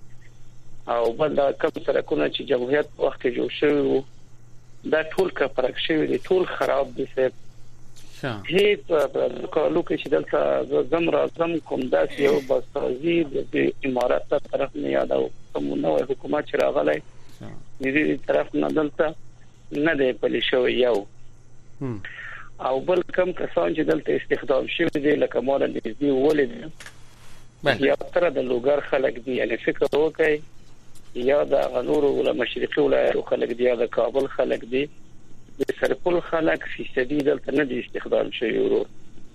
او بل کوم سرکونه چې جمهوریت وخت کې جوړ شوی دا ټول کا پرک شوی دي ټول خراب دي څه هیڅ کالو کې چې دلته زم راځم کوم داسې یو بسازي د امارات طرف نه یادو کوم نو حکومت چې راغلی دې طرف نه دلته نه دی پلي شوی یو او بل کم کسان چې دلته استخدام شوی دي لکه مال دې ولید یا تر د لوګر خلک دي یعنی فکر وکړي یا د غنور ولا مشرقي ولایت خلک دي یا د کابل خلک دي د سرپل خلک فیصدي دلته نه دي استخدام شوی ورو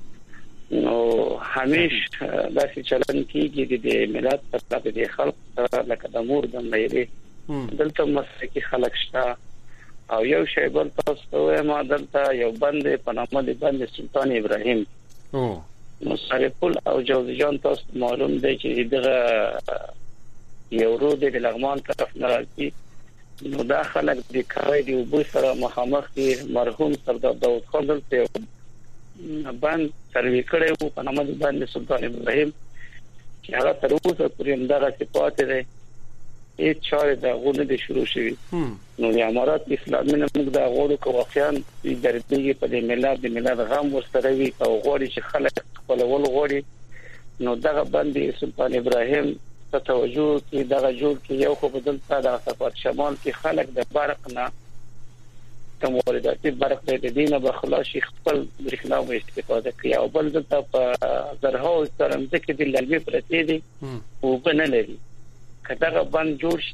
نو همیش داسې چلن کیږي د ملت په طرف د خلک لکه د مور د مېلې دلته مسلکي خلک شته او یو شی بل تاسو ما دلته یو بند په نامه د بند سلطان ابراهیم او نو سرپل او جوزجان تاسو معلوم دی چې دغه یو رو د لغمان طرف نه راځي نو دا خلک د کاري دی وبو سره مخامخ دي مرحوم سردار داوود خان دلته باندې سروي کړو په نامه د باندې سلطان ابراهیم چې هغه تر اوسه پورې همدغه صفات لري هیڅ چاره دا غوډه د شروع شوی نو د امارات اسلامي نه موږ دا غوډو کو واقعا د درېږي په د ملت د ملت غم ورسره وي او غوړي چې خلک خپل ول غوړي نو دغه باندې سلطان ابراهیم ته توجه کې دغه جوړ کې یو خو بدل تا د صفات شمال کې خلک د برق نه کوم وارداتي برق د دینه به خلاص خپل برېښنا مو استفاده کوي او بل دلته په زرهاو ترم ځکه د لږه پرتی دي او بنه لري کله باندې جوړ شي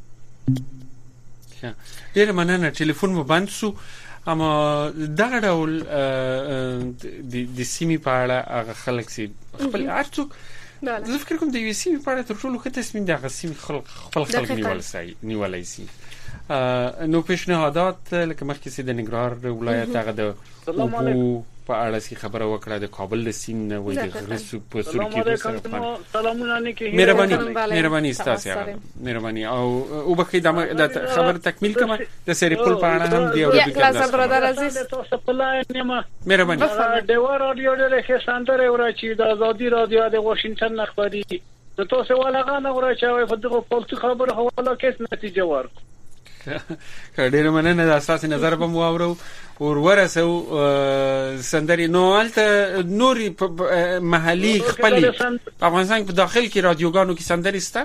ډیر مننه ټلیفون مو بند شو اما دغه ډول د د سیمې په اړه هغه خلک سي خپل ارڅوک زه فکر کوم د یو سیمې په اړه تر ټولو ښه تصمیم دغه سیمې خلک خپل خلک نیول سي نیولای سي نو پیشنهادات لکه مخکې سي د ننګرهار ولایت هغه د په اړه سي خبره وکړه د کابل د سین نه وای د غرسو په سور کې سلامونه نه کې مهرباني مهرباني ستاسو مهرباني او او بخې د خبر تکمیل کما د سریپل په اړه هم دی او د لازم برادر عزیز تاسو په لاینه ما مهرباني د رادیو ډېر ښه سندره ورچی د ازادي رادیو د واشنگټن نه خبري د تاسو ولاغه نه ورچا وي په دغه پولتي خبره حواله کیس نتیجه ورکړه ډېر مننه د اساسي نظر په مو اورو اور ورسو سندري نو الته نوري محلي خپل افغانستان په داخل کې رادیوګانو کې سندري ستا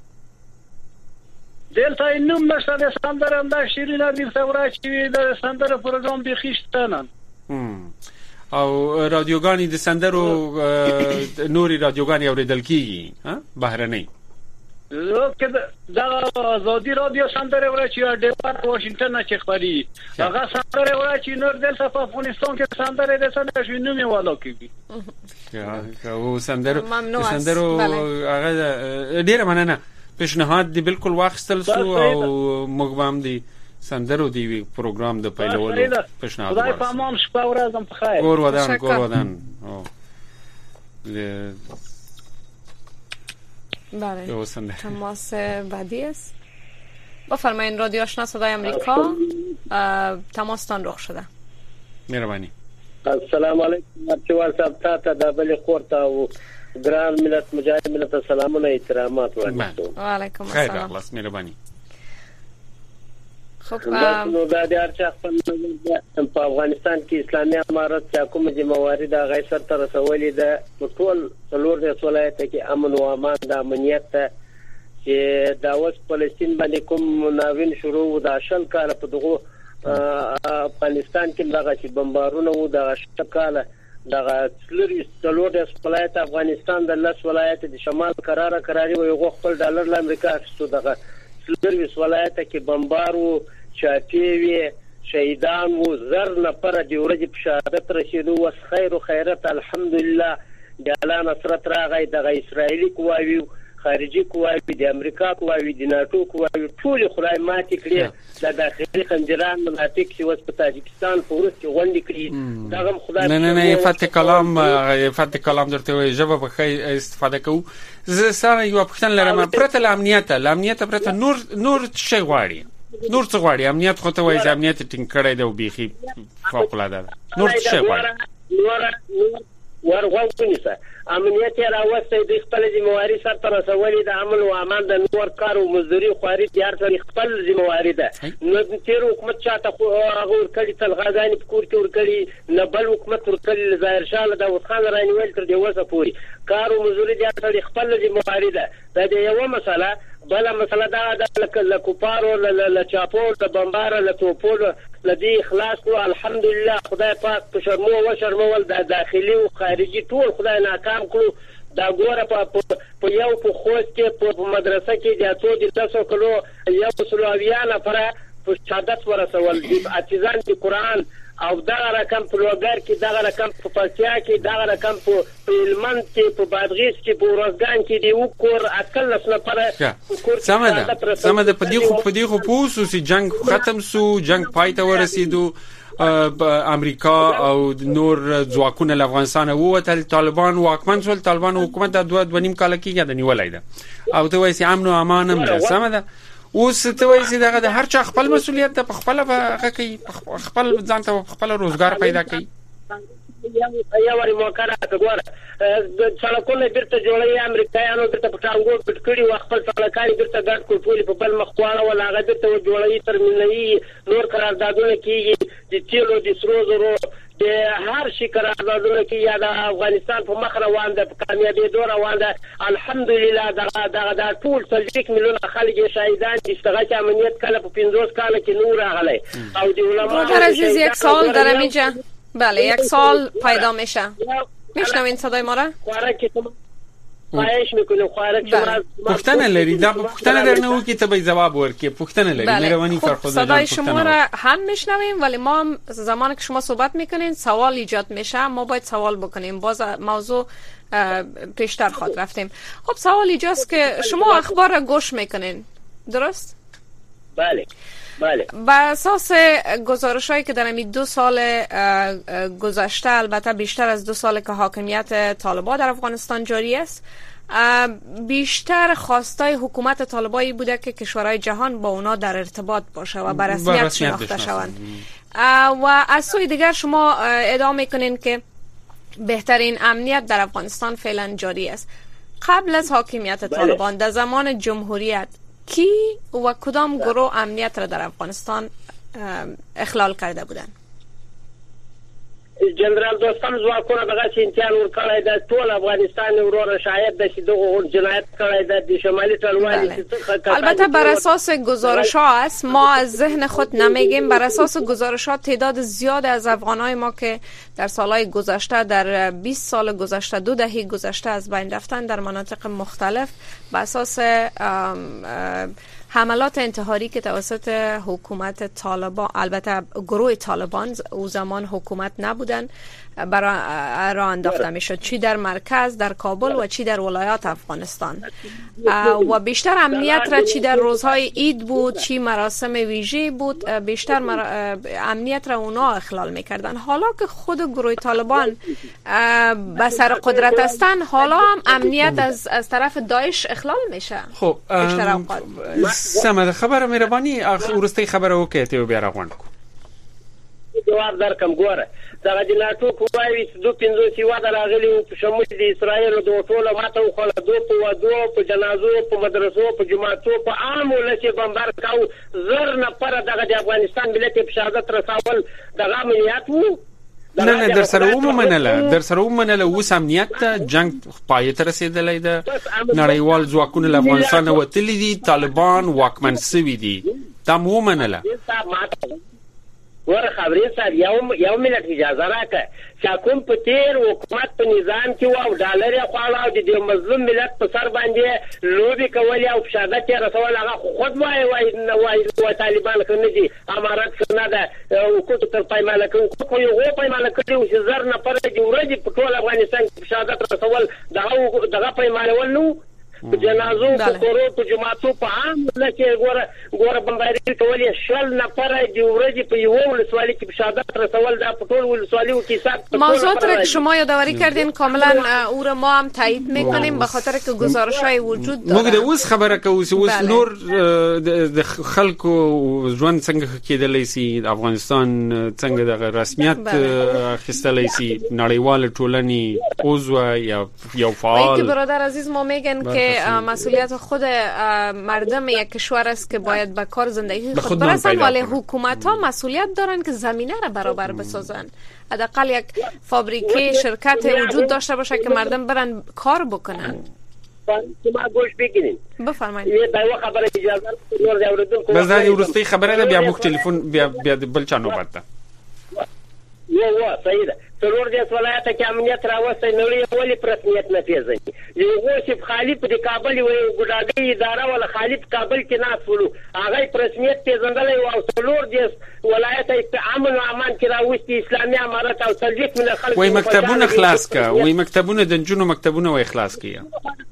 دلته نوم نشته د سندره هم د شیرین د ثوره چې د سندره پروګرام به خښتنن او رادیوګانی د سندرو نوري رادیوګانی اوریدل کیږي ها بهرنۍ لکه دا ازادي رادیو سندره ورچی د واشنگټن نه چخپري هغه سندره ورچی نور دلته په افغانستان کې سندره د سندره شنو می والو کیږي یا او سندرو سندرو هغه ډیره مننه پیشنهاد دی بالکل واخستل سو او مګبام دی سندرو دی پروګرام د پیلولو پیشنهاد خدای په امان شپه ورځم په خیر ګور ودان ګور ودان او بله تماس بعدی است بفرمایید رادیو آشنا صدای آمریکا تماستان رخ شده مهربانی السلام علیکم مرچوال صاحب تا د بل خورته او ګران ملت مجاهد ملت سلامونه احترامات ورکوم و علیکم السلام خیر اخلاص مهربانی خب نو دا د ارچا په افغانستان کې اسلامي امارت چې کوم چې موارد غیر سر تر رسولې ده ټول څلور د ولایت کې امن او امان د امنیت چې دا اوس فلسطین باندې کوم مناوین شروع د شل کال په دغه افغانستان کې دغه چې بمبارونه وو د شل کال دغه څلور د ولایت افغانستان د لس ولایت د شمال قراره قراري وي خپل ډالر ل امریکا اخستو دغه څلور ولایت کې بمبارو چاپیوي شهیدان وو زر نفر د ورځې په شهادت رسیدو وس خیر او خیرت الحمدلله د الله نصرت راغی د اسرایلی قواوی خارجي قواوی د امریکا قواوی د ناتو قواوی ټول خدای ماتې کړې د داخلي خنجران مناطق چې وس په تاجکستان په ورس کې غونډې کړې دغه خدای نه نه نه فتح کلام فتح کلام درته وي جواب په استفاده کوو زه سره یو پښتن لرم پرته امنیت امنیت پرته نور نور څه غواړي نور څه غواړي امنیت خو ته وایي امنیت ټینګ کړی دی او بيخي فوق العاده نور څه غواړي نور ورغونیسه امنیت راوسته د خپل ذمہواری سره تر رسولې د عمل او امان د نور کار او مزدوري خواري تیار کړي خپل ذمہواری ده نو تیر حکومت چاته غور کړي تل غازانی په کور کې ور کړي نه بل حکومت ور کړي ظاهر شاه د وخان رانیول تر دی وسه پوری کار او مزدوري تیار کړي خپل ذمہواری ده دا یو مسله بل مسله دا د لکوپارو ل چاپو د بمبار ل توپولو لدی اخلاص کو الحمدلله خدای پاک په شرمو او شرمول د داخلي او خارجي ټول خدای ناکام کړو دا ګوره په په یو په خوست کې په مدرسه کې د اتو د تاسو کلو یو سلوویانه پر په شهادت ورسول دي اتزان د قران او دا رقم په لوګر کې دا رقم په پکتیا کې دا رقم په هلمند کې په بادغیس کې په روزګان کې دی وکور اکل نسل پر سمده سمده په دې خو په دې خو پوسو سي جنگ ختم سو جنگ پای ته ورسېدو امریکا او نور ځواکونه له افغانستان ووتل طالبان واکمن شول طالبان حکومت د دوه دوه نیم کال کې د نیولای ده او ته وایي امن او امان هم ده سمده اوس ته وایي چې دا هر چا خپل مسولیت ته خپل هغه کوي خپل ځان ته خپل روزګار پیدا کوي یا وری موکره وګوره د څلکونه بیرته جوړي امریکایانو د پټانګو پټ کړي او خپل څلکاري بیرته ګډ کوټولي په بل مخواړه ولا هغه بیرته جوړي ترمنلي نور قراردادونه کیږي د تیلو د سرو زرو هر شي قراردادونه کې یا د افغانستان په مخ روان ده، په کامیابېدو روان ده. الحمدلله دغه دغه دا ټول څلوېښت میلیونه خلک یې شهیدان دي چې دغه امنیت کله په پنځوس کاله کې نور راغلی او د علما برادر عزیز یک سوال دارم اینجا. بله یک سوال پیدا میشه. میشنوین صدای ما را؟ خوراک خواهش میکنم خوراک شما پوښتنه لري دا پوښتنه درنه وکي ته به جواب ورکړي. پوښتنه لري مهرباني فرخزاد جان. صدای شما را هم میشنویم ولی ما هم زمانی که شما صحبت میکنین سوال ایجاد میشه، ما باید سوال بکنیم. باز موضوع پیشتر خواهد رفتیم. خب سوال ایجاست که شما اخبار را گوش میکنین درست؟ بله بله. بر اساس گزارش‌هایی که در این دو سال گذشته، البته بیشتر از دو سال که حاکمیت طالبان در افغانستان جاری است، بیشتر خواستای حکومت طالبانی بوده که کشورهای جهان با اونا در ارتباط باشه و به رسمیت شناخته شوند. و از سوی دیگر شما ادعا میکنین که بهترین امنیت در افغانستان فعلا جاری است. قبل از حاکمیت طالبان در زمان جمهوریت کی و کدام گروه امنیت را در افغانستان اخلال کرده بودند؟ جنرال دوستم ځواکونه دغه امتحان ورکړی د ټول افغانستان ورور شاهد د چې دغه جنایت کړی د شمالي ټلوالي. البته بر اساس گزارش ها است، ما از ذهن خود نمیگیم. بر اساس گزارش ها تعداد زیاد از افغانای ما که در سالهای گذشته، در بیست سال گذشته، دو دهه گذشته از بین رفتن در مناطق مختلف بر اساس حملات انتحاری که توسط حکومت طالبان، البته گروه طالبان او زمان حکومت نبودن، برای راه انداخته میشد، چی در مرکز در کابل و چی در ولایات افغانستان. و بیشتر امنیت را چی در روزهای عید بود چی مراسم ویژه بود، بیشتر مر... امنیت را اونا اخلال میکردن. حالا که خود گروه طالبان به سر قدرت هستن، حالا هم امنیت از از طرف داعش اخلال میشه. خب بیشتر اوقات سمه خبره مهرباني ورسته خبره وکړه ته بیا راغون کو جواب درکم. ګوره دغه د ناتو قواوی دو پنځوس هیواد راغلي په شمول د اسرایل د ټوله ماته وخوله دو په ودو په جنازو په مدرسو په جماعتو په عام ولسي بمبار کاو زر نفر دغه د افغانستان ملت په شهادت رسول دغه عملیات وو. نه نه در سره ومنله در سره ومنله اوس امنیت جنگ پای ته رسیدلی ده. نړیوال ځواکونه له افغانستان وتلي دي، طالبان واکمن سوي دي، دا مو ومنله. ور خبرې سره یو یو ملت اجازه راکړه چې کوم په تیر حکومت په نظام کې و او ډالر یې خواله او د مظلوم ملت په سر باندې لوبي کولې او شهادت یې رسول، هغه خود وای وای نه وای طالبان کنه دي امارات څنګه ده حکومت تر پایماله کوي خو یو پایماله کوي چې زر نه پر دې ورځې په ټول افغانستان کې شهادت رسول دغه دغه پایماله ولنو په جنازو په کورو په جماعتو په عام لکه ګوره ګوره بمباري کولې شل نفر د ورځې په یو ولسوالۍ کې شهادت رسول دا په ټول ولسوالیو کې حساب. موضوعات را که شما یادآوری کردین کاملا او را ما هم تایید میکنیم به خاطر که گزارش‌های وجود داره. موږ د اوس خبره کوو اوس نور د خلکو ژوند څنګه کېدلی سي، افغانستان څنګه د رسمیت اخیستلی سي، نړیوال ټولنې عضو یا یو فعال. که برادر عزیز ما میگن که مسئولیت خود مردم یک کشور است که باید به کار زندگی خود برسن، ولی حکومت ها مسئولیت دارن که زمینه را برابر بسازن. حداقل یک فابریکه شرکت وجود داشته باشه که مردم برن کار بکنن. شما گوش بگیرین. بفرمایید. یه دایو خبر اجازه نور دی اوردون. بس دا ورسته خبره ده بیا موږ ټلیفون بیا بیا بل چا نوبت ده. یو وا صحیح ده. څلور د ولایت کې امنیت راوستي نړۍ ولې رسمیت نه پیژني. یو وسیب خالد په کابل یو ګډاګي اداره ولا خالد کابل کې نه فلو هغه رسمیت پیژندلې او څلور د ولایت په امن او امان کې راوستي اسلامي امارات او تلجیت من خلک وای مکتبونه خلاص کا وای مکتبونه د جنونو مکتبونه وای خلاص کیا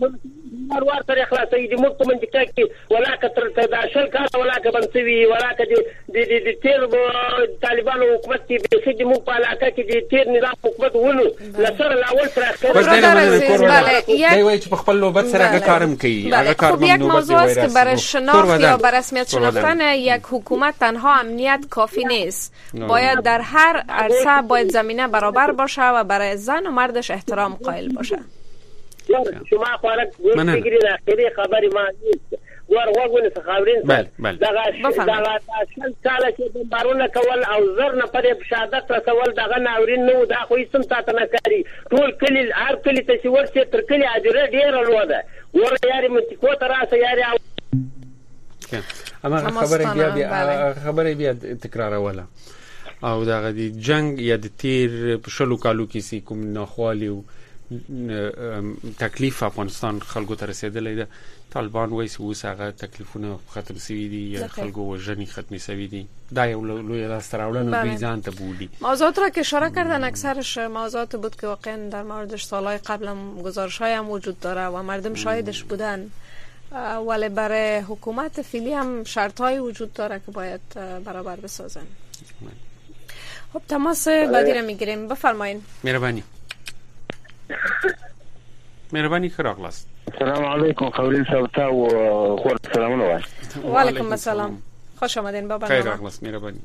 ور سره خلاصې د موږ په منځ کې ولا کتر تداشل کار ولا کبنسوي ولا کدي د د تیر طالبانو حکومت کې به چې موږ په علاقه کې د تیر نظام حکومت ولو لسر الاول سره بس نه دی وای چې په خپل لوبت سره کارم کوي هغه کار ممنوع یک موضوع است که برای شناخت یا برای رسمیت شناختن یک حکومت تنها امنیت کافی نیست، باید در هر عرصه باید زمینه برابر باشه و برای زن و مردش احترام قائل باشه. شما خوارک گوش بگیرید اخیری خبری ما نیست ورغوونه خاورین بله بله دغه دغه شل کاله چې بمبارونه کول او زر نه پرې شهادت رسول دغه ناورین نو دا خو هیڅ ساتنه کوي ټول کلی هر کلی ته چې ورسې تر کلی اجره ډیره لوړ ده ور یاري منطقو ته راسه یاري اما خبره بیا بیا خبره بیا تکراروله او دغه دی جنگ یا د تیر په شلو کالو کې سي کوم ناخوالي او تکلیف افغانستان خلکو ته رسیدلی ده طالبان وایي چې اوس هغه تکلیفونه ختم شوي دي یا خلکو وژنې ختم شوي دي دا یو لوی لاسته راوړنه دوی ځان ته بودی. موضوعات را که اشاره کردن اکثرش موضوعات بود که واقعا در موردش سالهای قبل هم گزارش‌های هم وجود داره و مردم شاهدش بودن، ولی برای حکومت فعلی هم شرط‌های وجود داره که باید برابر بسازن. خب تماس بعدی را میگیریم، بفرمایید. مهربانی مهربانی خراق لاست. السلام علیکم خورین صاحب و خورد سلامونه وای. و علیکم السلام، خوش آمدین با برنامه. خیر اخلاص مهربانی.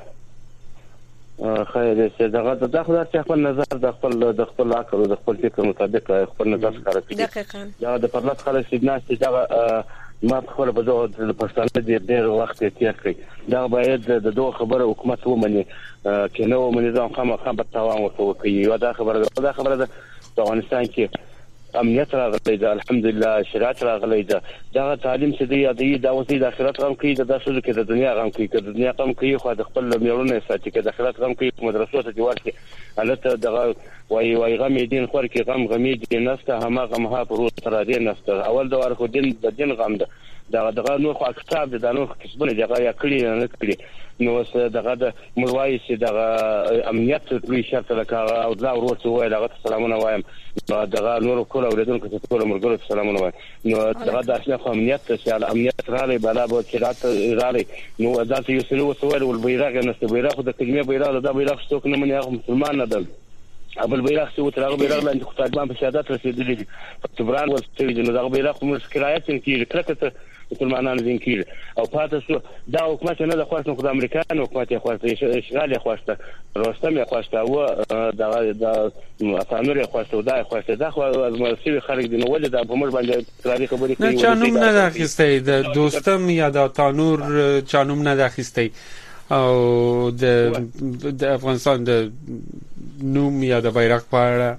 خیر شه دغه د خپل چې خپل نظر د خپل د خپل عقل او د خپل فکر مطابق خپل نظر ښکاره کړي. دقیقاً. دا د پرلط خلک چې ناس دغه ما خپل په دغه د پښتانه د ډېر وخت تیر کړی. دا باید د دوه خبره حکومت ومني چې نو منظم خامخا به تاوان ورته کوي. یو دا خبره دا خبره ده په افغانستان کې امنیت راغلی ده، الحمدلله شریعت راغلی ده. دا تعلیم چې دی یادی دا اوسې د آخرت غم کوي، د داسې کې د دنیا غم کوي، که د دنیا غم کوي خو د خپل میړونه ساتي، که د آخرت غم کوي مدرسو ته دی ورته البته دغه وای وای غم دین خور کې غم غمی دین نسته هم غم ها پروت تر دې نسته. اول د ورخو دین د دین غم ده، دغه دغه نو خو کتاب د نو کسبونه دغه یا کړی نه کړی نو دغه د ملوای چې دغه امنیت لوی شرط لکه او دا ورته وای دغه سلامونه وایم دغه نور کول اوریدونکو ته ټول مرګرو سلامونه وایم نو دغه د اصل امنیت چې امنیت رالی بلا به چرات رالی نو دا چې یو سلو وسوال ول بیرغ نه است بیرغ د کلمې بیرغ د بیرغ څوک نه مني هغه مسلمان نه ده. ابل بیرغ چې وترغه بیرغ لاندې خو طالبان په شهادت رسیدلی دي تبران ورته نو دغه بیرغ موږ شکایت کیږي کړکته مسلمانان دین کیږي او پاتې شو دا حکومت نه د خوښ خو د امریکایانو حکومت خوښ اشغال خوښ روستم خوښ او دغه د افغانور خوښ او دا خوښ دا خو مسیوي خلک دي نو ولې دا په موږ باندې تاریخ خبرې کوي. نه چانوم نه داخسته د دوستم یا د تانور چانوم نه داخسته او د د افغانستان د نوم یا د بیرغ په اړه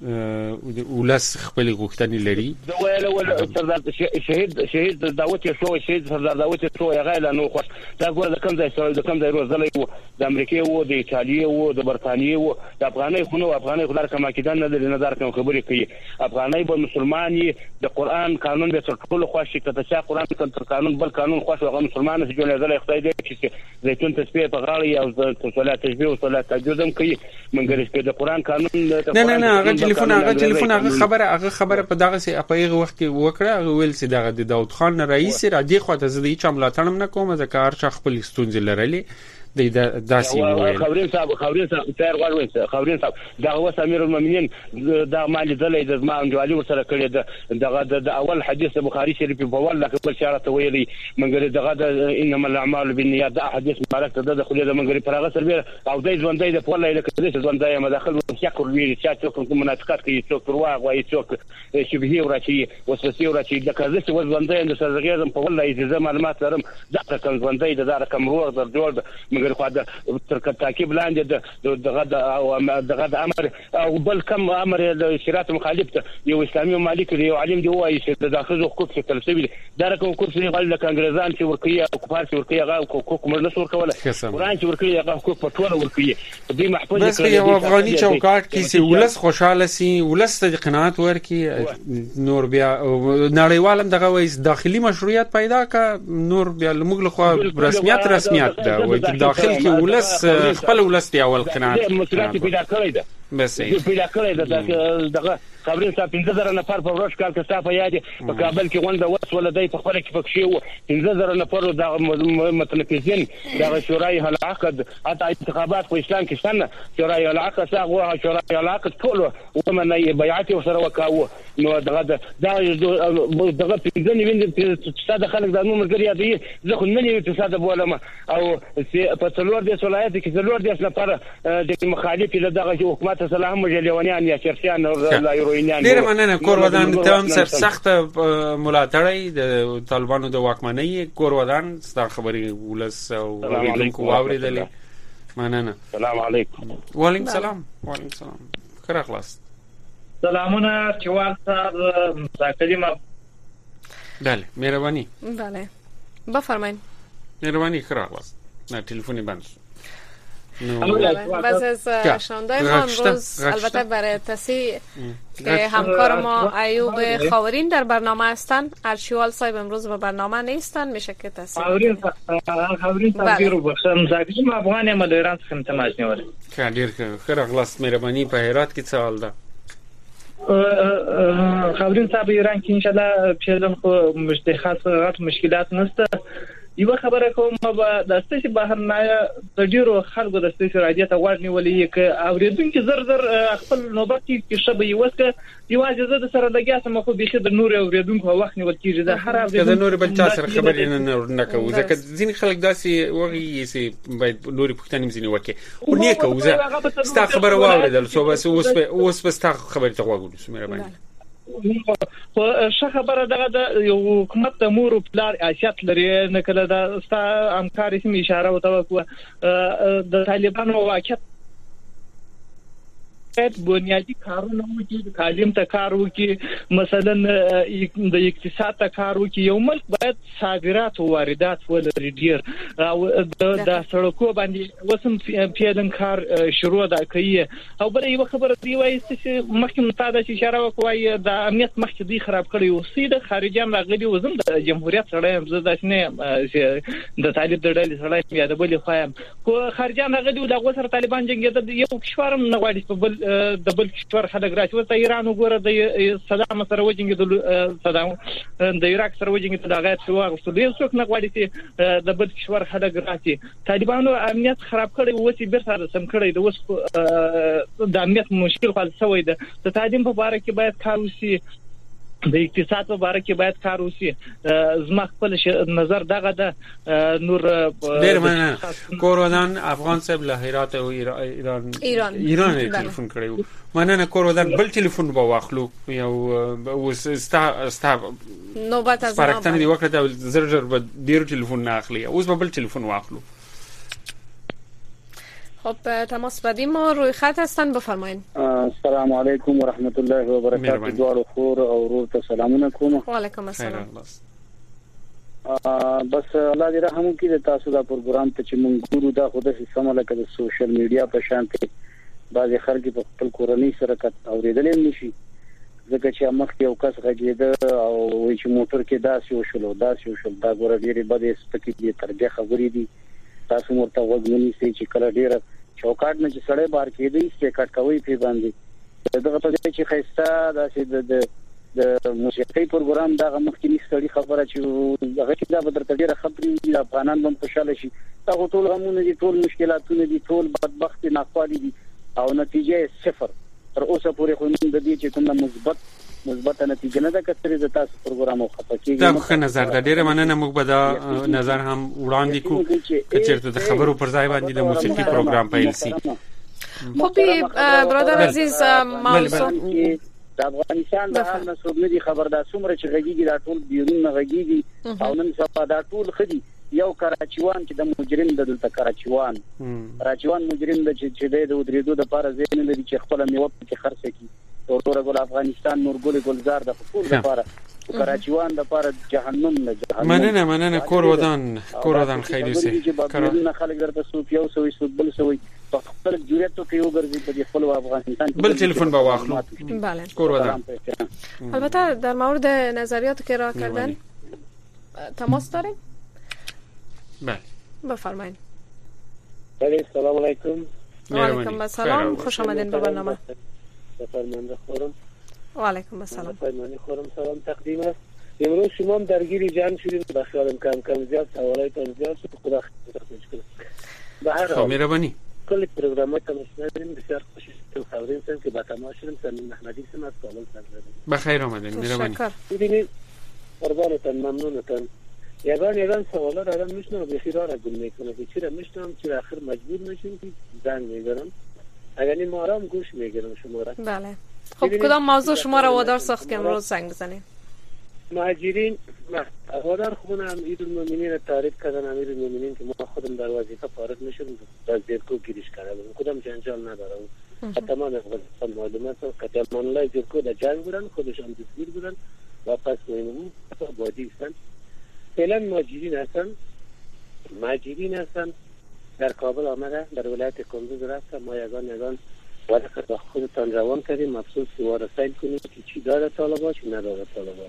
ولس خپل غوښتنې لري. دا ویل ول سردار شهید شهید داوود شو شهید سردار داوود شو یې غاله نو خوښ دا ګور د کوم ځای سره د کوم ځای روزلې وو د امریکای وو د ایتالیا وو د برتانیې وو د افغاني خونو افغاني خلک کما کېدان نه لري نظر کوم خبرې کوي افغاني به مسلمانې د قران قانون به تر ټولو خوښ کته چې قران تر قانون بل قانون خوښ هغه مسلمان چې جوړه زله خدای دې چې زيتون تسبیح په غاړه او د صلات تسبیح او صلات تهجد کوي منګرش په د قران قانون نه نه نه ټلیفون هغه ټلیفون هغه خبره هغه خبره په دغه سي په هغه وخت کې وکړه هغه ویل چې دغه د داوود خان رئیس را دی خو ته زه هیڅ ملاتړ نه کوم ځکه هر څه خپل ستونزې لرلې د داسې ویل خبرین صاحب خبرین صاحب تیر غواړم خبرین صاحب دغه وس امیر المؤمنین دا مال دلې د ما انجوالي ورسره کړی دغه د اول حدیث بخاری شریف په ول لکه بل شارته ویلي منګری دغه د انما الاعمال بالنیات دا حدیث مبارک ته د خلیده منګری پرغه سره او دای ژوندۍ د په لایله کې د ژوندۍ مداخل شکر ویل چې څوک منافقت کوي څوک رواغ وایي څوک شبهه ورچی وسوسه ورچی د کزه چې ژوندۍ د سرغیزم په ول لایله معلومات لرم دا کوم ژوندۍ د دا رقم روغ در جوړ خو د تر تعقیب لاندې دغه دغه د امر او بل کم امر د شریعت مخالف ته یو اسلامي مالک دی یو عالم دی وایي چې د داخلي حقوق څخه تلسوي دا رقم حقوق چې غل د انګريزان چې ورکوي او کفار چې ورکوي هغه حقوق موږ نه ورکول قرآن چې ورکوي هغه حقوق په ټول ورکوي دې محفوظ بس یو افغاني چوکاټ کې چې ولس خوشاله سي ولس ته قناعت ورکي نور بیا نړیوالم دغه وایي داخلي مشروعیت پیدا کا نور بیا موږ له رسمیت رسمیت دا وایي داخل کې ولس خپل ولس دی اول قناعت مسؤلیت پیدا کړی ده بس پیدا کړی ده دغه خبرین صاحب پنځه زره نفر په ورځ کال کې صاحب یاد په کابل کې غونډه وس ولدی په خپل کې پکښې وو پنځه زره نفر د متنفذین د شورای العقد حتی انتخابات په اسلام کې څنګه شورای العقد څنګه شورای العقد ټول ومنه بیعت سره وکاو نو دغه دغه پنځه نیوین چې د خلک د نوم مرګري دی زه خو نه نیو تصادف ولما او په څلور د ولایت کې څلور د نفر د مخالف له دغه حکومت سلام مجلوانیان یا چرسیان لا ایروینیان ډیر مننه کور ودان ته هم سر سخت ملاتړی د طالبانو د واکمنۍ کور ودان ستاسو خبري ولس او اوریدونکو واوریدلې مننه. السلام علیکم. وعلیکم السلام. وعلیکم السلام. خیر خلاص سلامونه چوال صاحب مذاکریم. بله مهربانی. بله بفرمایید. مهربانی خیر خلاص نه تلفنی بند شد. بعض از شنوندای ما امروز البته برای تصحیح که همکار ما ایوب خاورین در برنامه هستن، ارشیوال صاحب امروز به برنامه نیستن، میشه که تصحیح خاورین خاورین تغییر وبخښم زاګیم افغان یم د ایران څخه تماس نیولې. خیر خیر خلاص مهربانی په هرات کې سوال ده. خاورین صاحب ایران کې ان شاء الله پیژن خو مشکلات مشکلات نشته. یو خبره کوم به د ستاسو بهر نه د ډیرو خلکو د ستاسو راډیو ته وړنی ولې ک اوریدونکو زر زر خپل نوبت کې شبه یو څه یو اجازه د سره لګیا سم خو بيخي د نور اوریدونکو وخت نیول کیږي د هر اوریدونکو د نور بل چا سره خبرې نه نه کوو ځکه ځین خلک داسې وږي سي باید نور پښتنې مزنی وکي او نه کوو ستا خبره واوریدل سو بس اوس په اوس په ستا خبره ته وګورو سمره باندې خو ښه خبره دغه د یو حکومت د مور او پلار حیثیت لري نه کله د ستا همکاري سم اشاره وته د طالبانو واقعیت بنیادی کارونه وکړي، تعلیم ته کار وکړي، مثلا د اقتصاد ته کار وکړي. یو ملک باید صادرات او واردات ولري ډیر او د سړکو باندې وسم پیلن کار شروع ده کوي. او بل یو خبره دی وایي چې مخکې متاده اشاره وکوي د امنیت مخکې دی خراب کړی او سیده خارجيان راغلي وزم د جمهوریت سره هم زه داسې نه د طالب د ډلې سره یا د بل خوایم کو خارجيان راغلي دغه سره طالبان جنگیدل یو کشورم نه غواړي په بل د بل کشور خلک راځي ورته ایران وګوره د صدام سره وجنګیدل صدام د عراق سره وجنګیدل دغه څو وخت ډیر څوک نه غواړي چې د بل کشور خلک راځي. طالبانو امنیت خراب کړی او چې بیرته سم کړی د وس د امنیت مشکل خالص شوی ده. د تعلیم په اړه کې باید کار وشي، د اقتصاد په اړه کې باید کار وشي. زما خپل نظر دغه ده. نور ډیر مننه کور ودان افغان صاحب له هرات او ایران ایران ایران ټلیفون کړیو. مننه کور ودان بل ټلیفون به واخلو یو اوس ستا ستا نوبت از پرکتنه دی وکړه زر زر به ډیر ټلیفون نه اخلي. اوس به بل ټلیفون واخلو. خب تماس بدیم ما روی خط هستن بفرمایید. السلام علیکم و رحمت الله و برکاته. دوار خور او رور ته سلامونه کوم. و علیکم السلام. بس الله دې رحم وکړي د تاسو دا پروګرام ته چې مونږ ګورو دا خو د سیستم لکه د سوشل میډیا په شان ته بعضی خلک په خپل کورنۍ سره کټ اوریدل نشي ځکه چې مخکې یو کس غږیده او وایي چې موټر کې داسې وشلو داسې وشل دا ګوره ډېرې بدې سپکې دي تربیه خبرې دي. تاسو مرته وګونی چې کله ډېر چوکاټ نه چې سړی بار کېدی چې کټ کوي په باندې دغه په دې چې خيستا داسې د د موسیقي پروګرام دغه مخکې ستړي خبره چې هغه چې دا بدر ډېر خبرې لا افغانان هم خوشاله شي. دا ټول غمونه دي، ټول مشکلاتونه دي، ټول بدبخت ناخوالي دي او نتیجه صفر. تر اوسه پورې خو موږ د دې چې کومه مثبت مثبت نتیجه نه ده کترې د تاسو پروګرام او خپکیږي. دا ښه نظر ده. ډیره مننه. موږ به دا نظر هم وړاندې کوو چې چیرته د خبرو پر ځای باندې د موسیقي پروګرام پیل شي. خب برادر عزیز موضوع د افغانستان د حال نه څوک نه دي خبر دا څومره چې غږیږي دا ټول بیرون نه غږیږي او نن سبا دا ټول خدي یو کراچیوان چې د مجرم د دلته کراچیوان کراچیوان مجرم د چې د ودریدو د پاره زین لري چې خپل میوه کې خرڅ کړي. ورته ګل افغانستان نور ګل ګلزار د خپل لپاره کراچیوان د لپاره جهنم نه جهنم. مننه مننه کور ودان کور ودان خیلی سي کراچیوان خلک درته سوفیو سوي سوبل سوي په خپل جوړه ته یو ګرځي په خپل افغانستان. بل تلفن با واخلو. بله کور ودان. البته در مورد نظریات که را کردن تماس داریم. بله بفرمایید. بله سلام علیکم. و علیکم السلام. خوش آمدین به برنامه. فرمانده خورم. و علیکم السلام. فرمانده خورم سلام تقدیم است. امروز شما هم درگیر جمع شدید به خیالم کم کم زیاد سوالایتان زیاد شد. خدا خیرش کنه. به هر حال مهربانی. کل پروگراماتون شنیدیم بسیار خوشی خبرین سن که با تماس شدیم سن محمدی سن از کابل سن. بخیر آمدین. مهربانی. ببینید قربانتان ممنونتان. یگان یگان سوالا را هم میشنم بخیر را گل میکنه که چرا میشنم چرا آخر مجبور میشیم که زنگ میزنم اگر ما آرام گوش میگیرم شما را. بله. خب کدام موضوع شما را وادار ساخت که امروز زنگ بزنید؟ مهاجرین وادار خودم امیرالمومنین تعریف کردن، امیرالمومنین که ما خودم در وظیفه فارغ میشم در زیرکو گیرش کردم، کدام جنجال ندارم. تمام افغانستان معلومات است که تمام زیرکو در جنگ بودن، خودشان دستگیر بودن و پس مهمون بادی هستن. فعلا مهاجرین هستن، مهاجرین هستن در کابل آمده، در ولایت کندوز رفتن. ما یگان یگان ورقه با خودتان روان کردیم، مخصوص سوار سیل کنیم که چی داره طالبان چی نداره طالبان.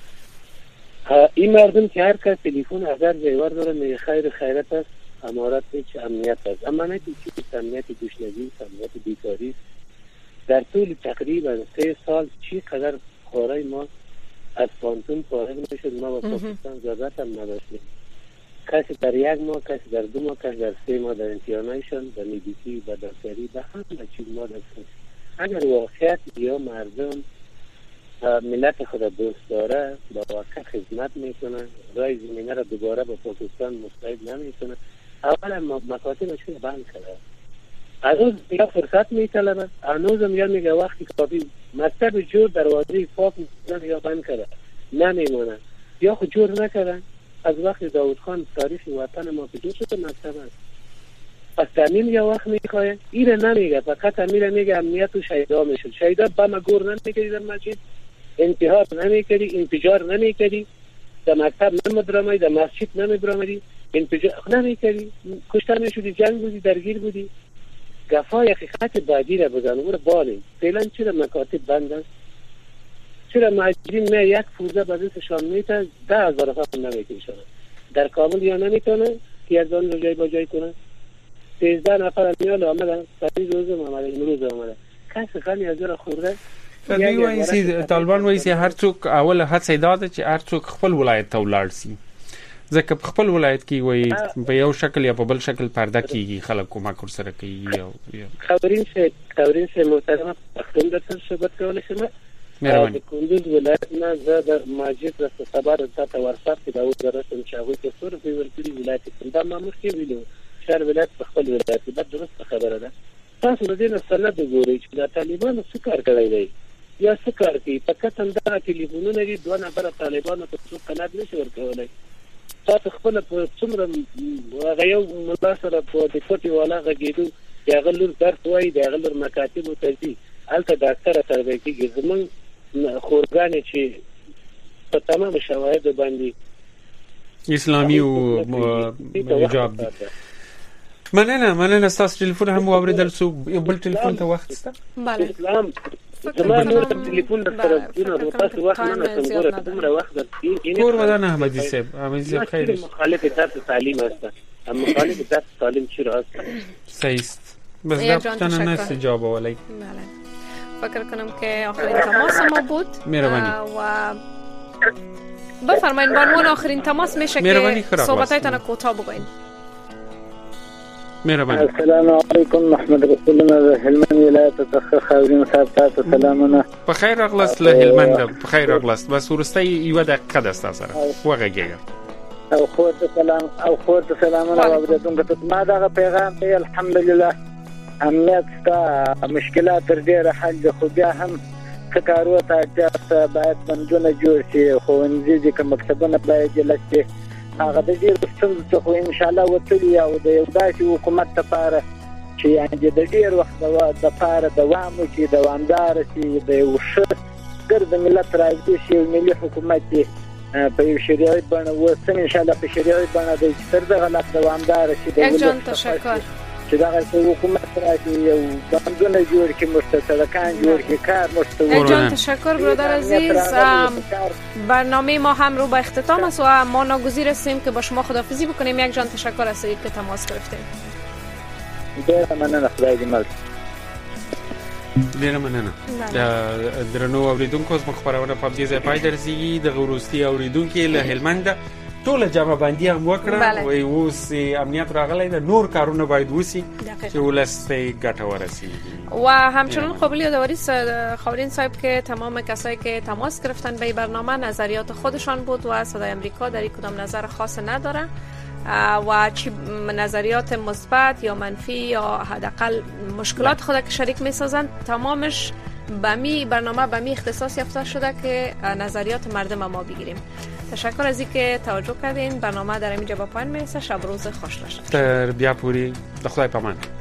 این مردم که هر کس تلفن هزار جایور داره میگه خیر خیرت است، امارات هیچ امنیت است. اما نه که چی امنیت گشنگی، امنیت بیکاری. در طول تقریبا سه سال چی قدر خورای ما از پانتون فارغ میشد، ما با پاکستان ضرورت هم نداشتیم. کسی در یک ماه، کسی در دو ماه، کسی در سه ماه در انتیانایشن، در نیبیسی و در سری به همه چیز ما دستیم. اگر واقعیت یا مردم ملت خود دوست داره با واقع خدمت میکنه، رای زمینه را دوباره با پاکستان مستعد نمیکنه، اولا مکاتبش رو بند کرده. هنوز یا فرصت میطلبه، هنوز هم یا میگه وقتی کافی مکتب جور دروازه پاک میکنه یا بند کرده نمیمونه، یا خود جور نکردن. از وقت داود خان تاریخ وطن ما که جور شده مکتب هست. پس تامین یا وقت میخواه ایره نمیگه، فقط امیره میگه امنیت و شهیدا میشد. شهیدا با ما گور نمیکردی در مسجد، انتحار نمیکردی، انفجار نمیکردی، در مکتب نمیدرامدی، در مسجد نمیدرامدی، انفجار نمیکردی، کشته میشدی، جنگ بودی، درگیر بودی. گفای حقیقت بعدی را بزن و بالیم. فعلا چرا مکاتب بند است؟ چرا مهاجرین نه یک فوزه بازیشان میتونه ده هزار افغان نمیکشن در کابل یا نمیتونه که از آن رو جای با جای کنه. سیزده نفر میال آمدن، پریز روز آمده، امروز آمده، کسی خانی از را خورده. دوی وایي چې طالبان وایي چې هر څوک اول هڅه داده چې هر څوک خپل ولایت ته ولاړ شي، ځکه په خپل ولایت کې وایي په یو شکل یا په بل شکل پرده کیږي، خلک کومک ورسره کوي. خبرین شه خبرین شه محترمه پښتون درته صحبت کولی شم. د کندوز ولایت نه زه د ماجد د سبا د تاسو ورسره کې دا ورسره چې هغه کې سور په ورکړي ولایت کې دا ما مخکې ویلو شهر ولایت په خپل ولایت کې دا درست خبره ده. تاسو د دې نه سند ګورئ چې د طالبانو څه کار کړی دی یا څه کار کوي. فقط هم دا ټلیفونونه دي، دوه نفره طالبانو ته څوک قناعت نشي ورکولی. تاسو خپله په څومره هغه یو ملا سره په د کوټې والا غږېدو د هغه لور درس وایي، د هغه لور مکاتبو ته ځي، هلته ډاکټره تربیه کېږي. زمونږ خورګانې چې په تمام شواهدو باندې اسلامي او حجاب دي. مننه مننه. ستاسو ټلیفون هم واورېدل شو. یو بل ټلیفون ته وخت شته؟ بله. اسلام زما نور ټلیفون در سره دونه تاسو وخت نه څنګه دومره وخت درته کور ودان احمدي صاحب. احمدي صاحب خیر. مخالف درس تعلیم هست، اما مخالف درس تعلیم چرا هست؟ صحیح است. بس دا پښتنه نه استجابه ولای. بله. فکر کنم که آخرین تماس ما بود. مهربانی. و بفرمایید بانوان آخرین تماس میشه که صحبتایتان کوتاه بگوین. مهربانی. السلام علیکم. محمد رسول الله هلمند ولایت څخه خاورین صاحب تاسو سلامونه. په خیر راغلاست له هلمند. په خیر راغلاست. بس ورسته یو دقیقه ده تاسو سره وغږیږه. او خو ته سلام او خو ته سلامونه اوریدونکو ته ما دا پیغام دی. الحمدلله امنیت تا مشکلات تر ډیره حل خو بیا هم کارو ته اجازه باید بندونه جوړ شي، ښوونځي دي که مکتبونه باید جلس شي. هغه د ډېرو ستونزو څخه ان شاء الله وتلي او د یو داسې حکومت لپاره چې یعنې د ډېر وخت دپاره دوام وکړي، دوامداره شي، د یو ښه ګرد ملت راضي شي، یو ملي حکومت یې په یو شریعي بڼه اوس هم ان شاء الله په شریعي بڼه دی چې تر دغه لا دوامداره شي. یک جان تشکر. چې دغه حکومت راځي یو بندونه جوړ کړي، مرسته سړکان جوړ کړي، کار مرسته. یک جان تشکر برادر عزیز. برنامه ما هم رو به اختتام است و ما ناگزیر هستیم که با شما خداحافظی بکنیم. یک جان تشکر از که تماس گرفتیم. ډیره مننه. خدای دې مل. ډیره مننه. درنو اوریدونکو زموږ خبرونه په دې ځای پای درځي. د غوروستي اوریدونکو له هلمند ټول جمع بندي هم وکړه. وای اوس امنیت راغلی ده، نور کارونه باید وسی چې ولسته ګټه ورسیږي. و همچنان قابل یادآوری خاورین صاحب که تمام کسایی که تماس گرفتن به برنامه نظریات خودشان بود و صدای امریکا در این کدام نظر خاص نداره. و چی نظریات مثبت یا منفی یا حداقل مشکلات خود که شریک می‌سازند، تمامش به می برنامه به می اختصاص یافته شده که نظریات مردم ما بگیریم. تشکر از اینکه توجه کردین. برنامه در اینجا به پایان میرسه. شب روز خوش باشه. تر بیا پوری، خدای پامان.